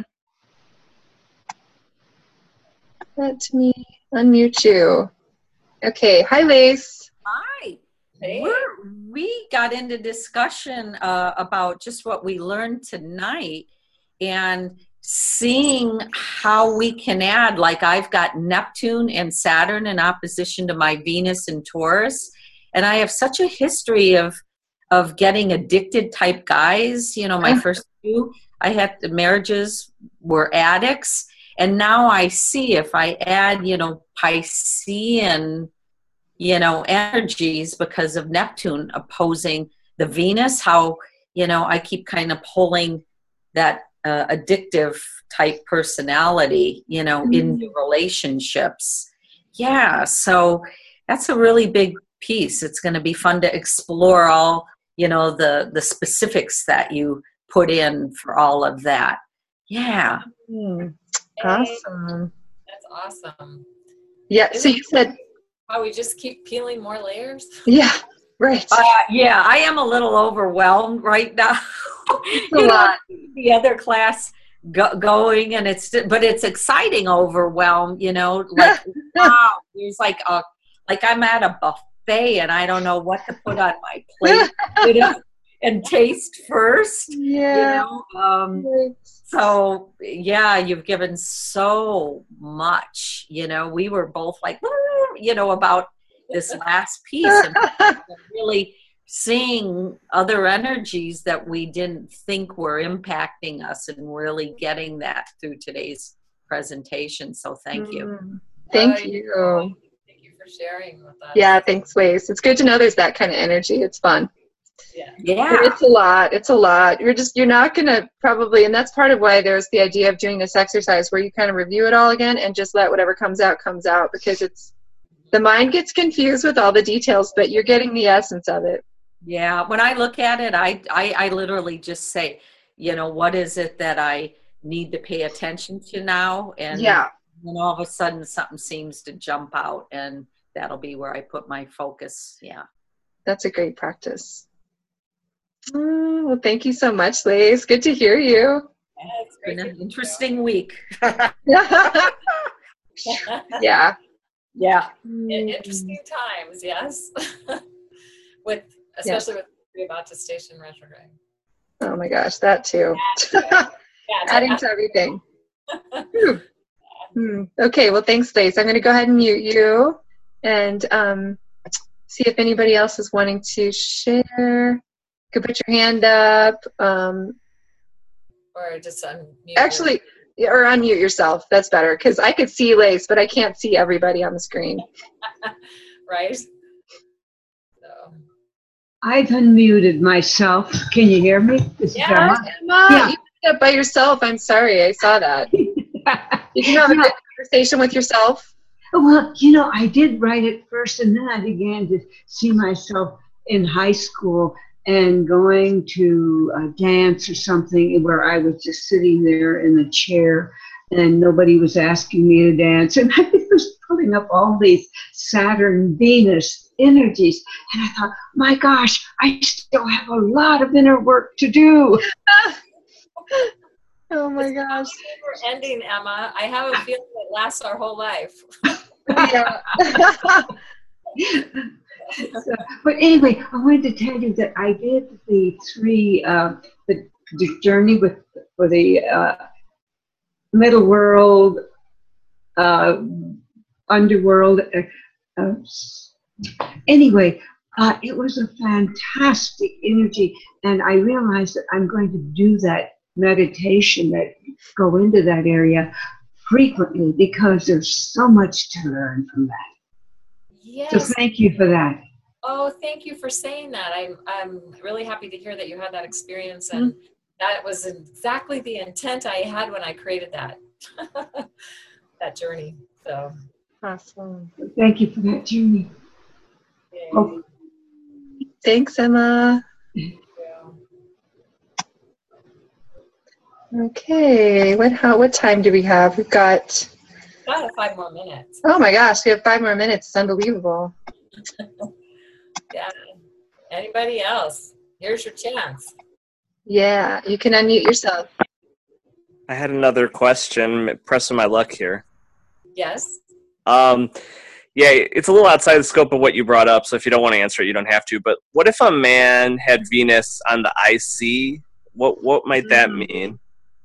let me unmute you. Okay, hi Lace. Hi. Hey. We're, we got into discussion uh, about just what we learned tonight and seeing how we can add, like I've got Neptune and Saturn in opposition to my Venus and Taurus, and I have such a history of of getting addicted type guys. You know, my first two, I had the marriages were addicts, and now I see if I add, you know, Piscean, you know, energies because of Neptune opposing the Venus, how, you know, I keep kind of pulling that uh, addictive type personality, you know, mm-hmm. into relationships. Yeah, so that's a really big piece. It's going to be fun to explore all, you know, the, the specifics that you put in for all of that. Yeah. Mm, Hey, awesome. that's awesome. Yeah. So Isn't you said, how we just keep peeling more layers? yeah, right. Uh, yeah, I am a little overwhelmed right now. It's a You know, lot. the other class go, going, and it's but it's exciting overwhelm. You know, like wow, there's like a like I'm at a buffet and I don't know what to put on my plate. You know, and taste first. Yeah. You know, um, Right. so yeah, you've given so much. You know, we were both like, you know, about this last piece and really seeing other energies that we didn't think were impacting us and really getting that through today's presentation. So thank you. Mm, Thank Uh, you. Thank you for sharing with us. Yeah, thanks, Lace. It's good to know there's that kind of energy. It's fun. Yeah. Yeah. But it's a lot. It's a lot. You're just, you're not going to probably, and that's part of why there's the idea of doing this exercise where you kind of review it all again and just let whatever comes out, comes out, because it's, the mind gets confused with all the details, but you're getting the essence of it. Yeah. When I look at it, I, I, I literally just say, you know, what is it that I need to pay attention to now? And Yeah. then all of a sudden something seems to jump out, and that'll be where I put my focus. Yeah. That's a great practice. Mm, well, thank you so much, Lace. Good to hear you. Yeah, it's great. Been an interesting week. Yeah. Yeah. In- Interesting times, yes. with especially with about to station retrograde. Oh my gosh, that too. Yeah, Adding to everything. Whew. Hmm. Okay, well, thanks, Lace. I'm going to go ahead and mute you and um, see if anybody else is wanting to share. You can put your hand up. Um, or just unmute. actually, or unmute yourself. That's better, because I could see Lace, but I can't see everybody on the screen. Right. So. I've unmuted myself. Can you hear me? This is Yeah. Emma. Emma, Yeah. you did it by yourself. I'm sorry. I saw that. Did you have a Yeah. good conversation with yourself? Well, you know, I did write it first, and then I began to see myself in high school and going to a dance or something where I was just sitting there in the chair and nobody was asking me to dance. And I was pulling up all these Saturn, Venus energies. And I thought, my gosh, I still have a lot of inner work to do. Oh my gosh. We're ending, Emma. I have a feeling it lasts our whole life. Yeah. So, but anyway, I wanted to tell you that I did the three, uh, the, the journey with for the uh, middle world, uh, underworld. Uh, uh, anyway, uh, it was a fantastic energy, and I realized that I'm going to do that meditation that go into that area frequently because there's so much to learn from that. Yes. So thank you for that. Oh, thank you for saying that. I'm I'm really happy to hear that you had that experience, and mm-hmm. that was exactly the intent I had when I created that that journey. So awesome. Thank you for that journey. Oh. Thanks, Emma. Yeah. Okay, what how what time do we have? We've got Got five more minutes. Oh my gosh, we have five more minutes. It's unbelievable. Yeah. Anybody else? Here's your chance. Yeah, you can unmute yourself. I had another question, pressing my luck here. Yes. Um, yeah, it's a little outside the scope of what you brought up, so if you don't want to answer it, you don't have to. But what if a man had Venus on the I C? What what might that mean?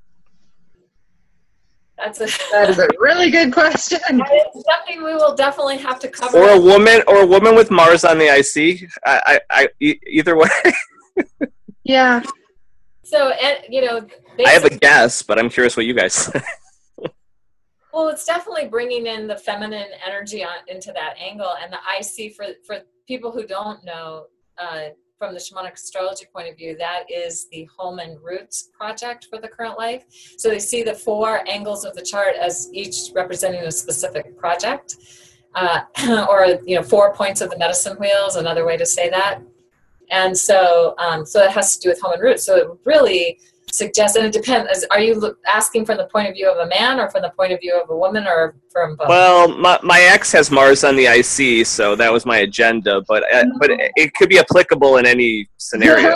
That's a that is a really good question. That is something we will definitely have to cover. Or a woman, or a woman with Mars on the I C. I, I, I either way. Yeah. So, and you know, I have a guess, but I'm curious what you guys say. Well, it's definitely bringing in the feminine energy on, into that angle, and the I C for for people who don't know. Uh, From the shamanic astrology point of view, that is the home and roots project for the current life. So they see the four angles of the chart as each representing a specific project, uh, or you know, four points of the medicine wheel is another way to say that. And so, um, so it has to do with home and roots. So it really, suggest, and it depends, are you look, asking from the point of view of a man or from the point of view of a woman or from both? Well, my, my ex has Mars on the I C, so that was my agenda, but uh, but it, it could be applicable in any scenario.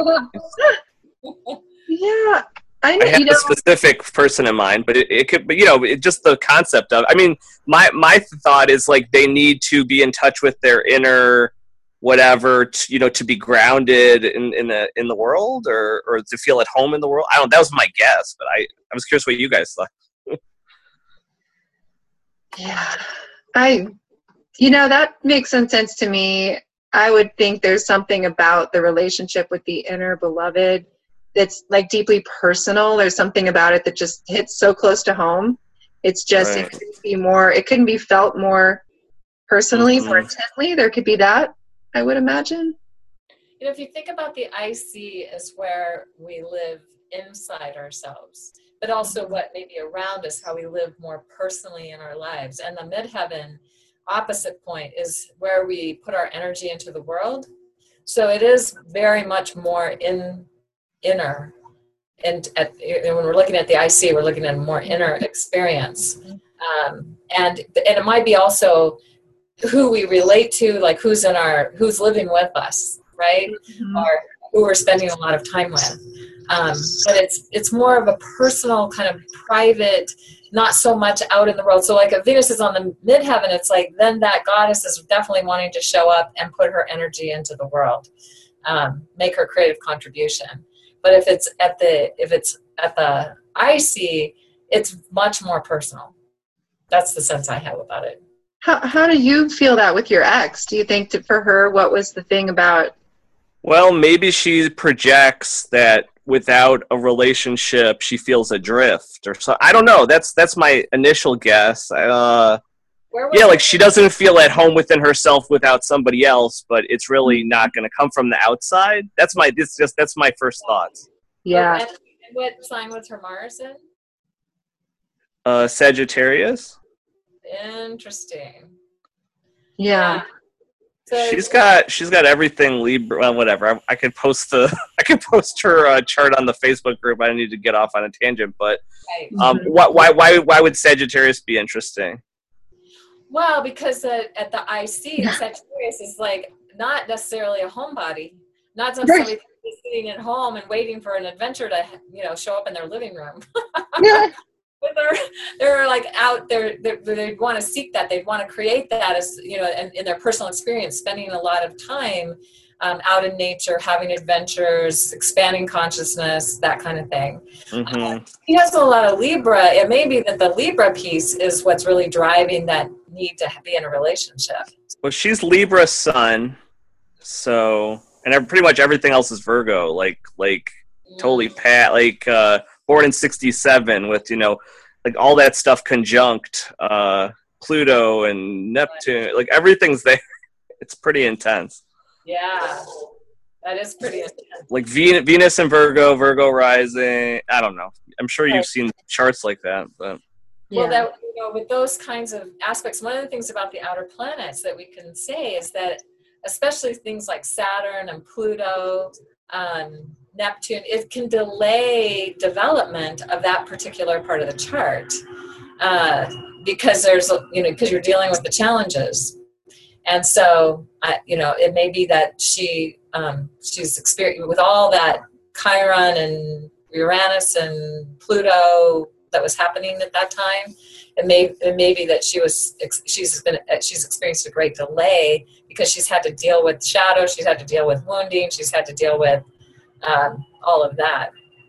Yeah, I, I have you know, a specific person in mind, but it, it could, but you know, it, just the concept of, I mean, my, my thought is like they need to be in touch with their inner whatever, to, you know, to be grounded in, in the, in the world or, or to feel at home in the world. I don't, that was my guess, but I, I was curious what you guys thought. yeah, I, you know, that makes some sense to me. I would think there's something about the relationship with the inner beloved that's like deeply personal. There's something about it that just hits so close to home. It's just, Right. it could be more, it couldn't be felt more personally, Mhm. more intently. There could be that, I would imagine. You know, if you think about the I C as where we live inside ourselves, but also what may be around us, how we live more personally in our lives. And the midheaven opposite point is where we put our energy into the world. So it is very much more in inner. And at, and when we're looking at the I C, we're looking at a more inner experience. Um, and, and it might be also who we relate to, like who's in our, who's living with us, right? Mm-hmm. Or who we're spending a lot of time with. Um, but it's it's more of a personal kind of private, not so much out in the world. So like if Venus is on the midheaven, it's like then that goddess is definitely wanting to show up and put her energy into the world, um, make her creative contribution. But if it's at the if it's at the I C, it's much more personal. That's the sense I have about it. How how do you feel that with your ex? Do you think that for her, what was the thing about? Well, maybe she projects that without a relationship, she feels adrift or so. I don't know. That's that's my initial guess. Uh, Where was yeah, it? like she doesn't feel at home within herself without somebody else, but it's really not going to come from the outside. That's my this just that's my first thoughts. Yeah. And, and what sign was her Mars in? Uh, Sagittarius. Interesting. Yeah. So She's got she's got everything Libra. Well, whatever. I, I could post the I could post her uh, chart on the Facebook group. I need to get off on a tangent, but right. um, Mhm. why why why why would Sagittarius be interesting? Well, because uh, at the I C, Sagittarius is like not necessarily a homebody, not some- Right. somebody who's sitting at home and waiting for an adventure to, you know, show up in their living room. Yeah. But they're they're like out there. They they want to seek that. They want to create that as you know, in, in their personal experience, spending a lot of time um, out in nature, having adventures, expanding consciousness, that kind of thing. Mm-hmm. He has a lot of Libra. It may be that the Libra piece is what's really driving that need to be in a relationship. Well, she's Libra sun, so and ev- pretty much everything else is Virgo. Like like totally pat like uh, born in sixty-seven with you know like all that stuff conjunct uh, Pluto and Neptune. Like everything's there. It's pretty intense. Yeah, that is pretty intense. Like Venus, Venus and Virgo, Virgo rising. I don't know. I'm sure you've Right. seen charts like that, but Well, Yeah. that you know, with those kinds of aspects, one of the things about the outer planets that we can say is that, especially things like Saturn and Pluto, um, Neptune, it can delay development of that particular part of the chart uh, because there's you know because you're dealing with the challenges, and so I, you know it may be that she um, she's experiencing with all that Chiron and Uranus and Pluto that was happening at that time. It may it may be that she was she's been she's experienced a great delay because she's had to deal with shadow, she's had to deal with wounding, she's had to deal with um, all of that.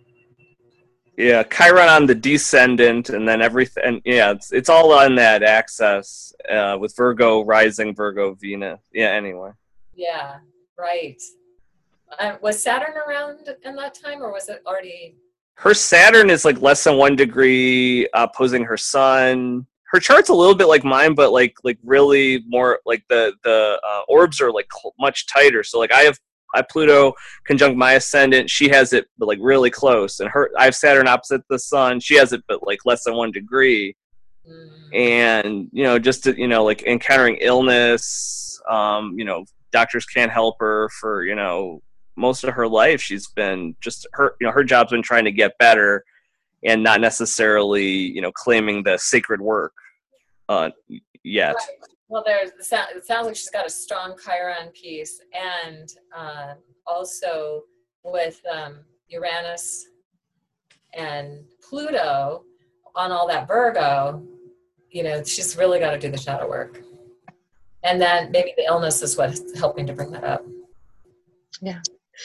yeah, Chiron on the descendant, and then everything. And yeah, it's it's all on that axis uh, with Virgo rising, Virgo Venus. Yeah. Anyway. Yeah, right. Uh, was Saturn around in that time, or was it already? Her Saturn is like less than one degree opposing her Sun. Her chart's a little bit like mine, but like like really more like the the uh, orbs are like cl- much tighter. So like I have I have Pluto conjunct my ascendant. She has it, but like really close. And her I have Saturn opposite the Sun. She has it, but like less than one degree. Mm, And you know, just to, you know, like encountering illness. Um, you know, doctors can't help her for you know most of her life, she's been just her, you know, her job's been trying to get better and not necessarily, you know, claiming the sacred work uh, yet. Right. Well, there's, it sounds like she's got a strong Chiron piece, and uh, also with um, Uranus and Pluto on all that Virgo, you know, she's really got to do the shadow work. And then maybe the illness is what's helping to bring that up. Yeah.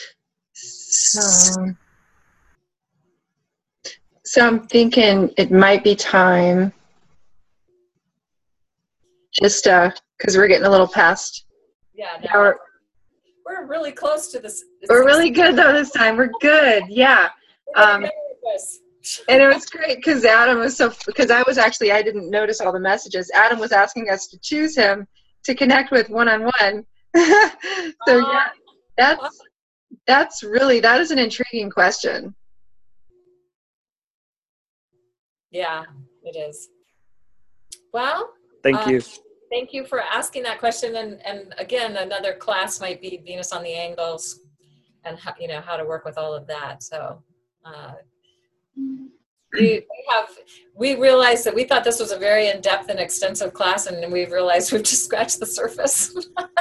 So, so I'm thinking it might be time, just uh, because we're getting a little past. Yeah, now now we're, we're really close to this. we're really good though this time. We're good, yeah. Um, and it was great because Adam was so, because I was actually, I didn't notice all the messages. Adam was asking us to choose him to connect with one-on-one. So yeah, that's, that's really, that is an intriguing question. Yeah, it is. Well, Thank uh, you. Thank you for asking that question. And, and again, another class might be Venus on the angles and how, you know, how to work with all of that. So uh, we, we have, we realized that we thought this was a very in-depth and extensive class, and we've realized we've just scratched the surface.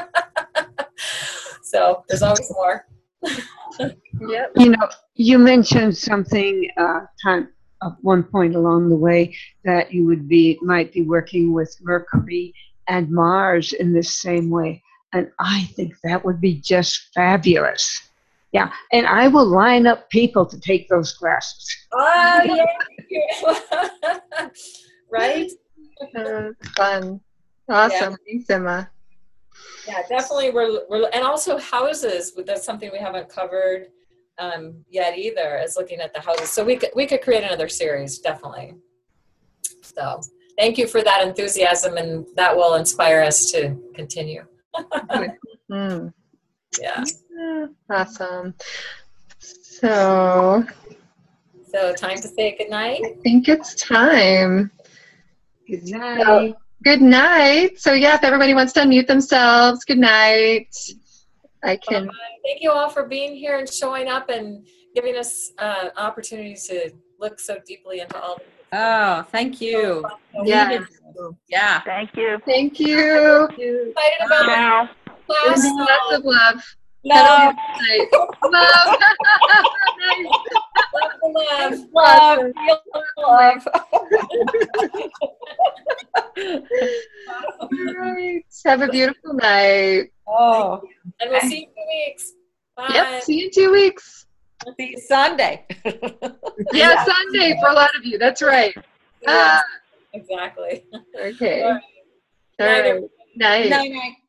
So there's always more. Yep. You know, you mentioned something uh, time at one point along the way that you would be might be working with Mercury and Mars in the same way, and I think that would be just fabulous. Yeah, and I will line up people to take those classes. Oh, yeah. Right? Uh, fun. Awesome. Yeah. Thanks, Emma. Yeah, definitely. We're, we're and also houses. That's something we haven't covered um, yet either. Is looking at the houses. So we could we could create another series, definitely. So thank you for that enthusiasm, and that will inspire us to continue. Mm. Yeah. Awesome. So So time to say goodnight. I think it's time. Good night. So, good night. So yeah, if everybody wants to unmute themselves, good night. I can. Bye. Thank you all for being here and showing up and giving us uh, opportunity to look so deeply into all. Oh, thank you. Yeah. Yeah. Thank you. Thank you. Excited about Now. the class. Lots of love. Love, Night. Love. love, love. Love. Love. All right. Have a beautiful night. Oh, And we'll see you in two weeks. Bye. Yep. See you in two weeks. see you Sunday. Yeah, Sunday for a lot of you. That's right. Yeah, Ah, exactly. okay. All All right. Night, right. Night. Night, night.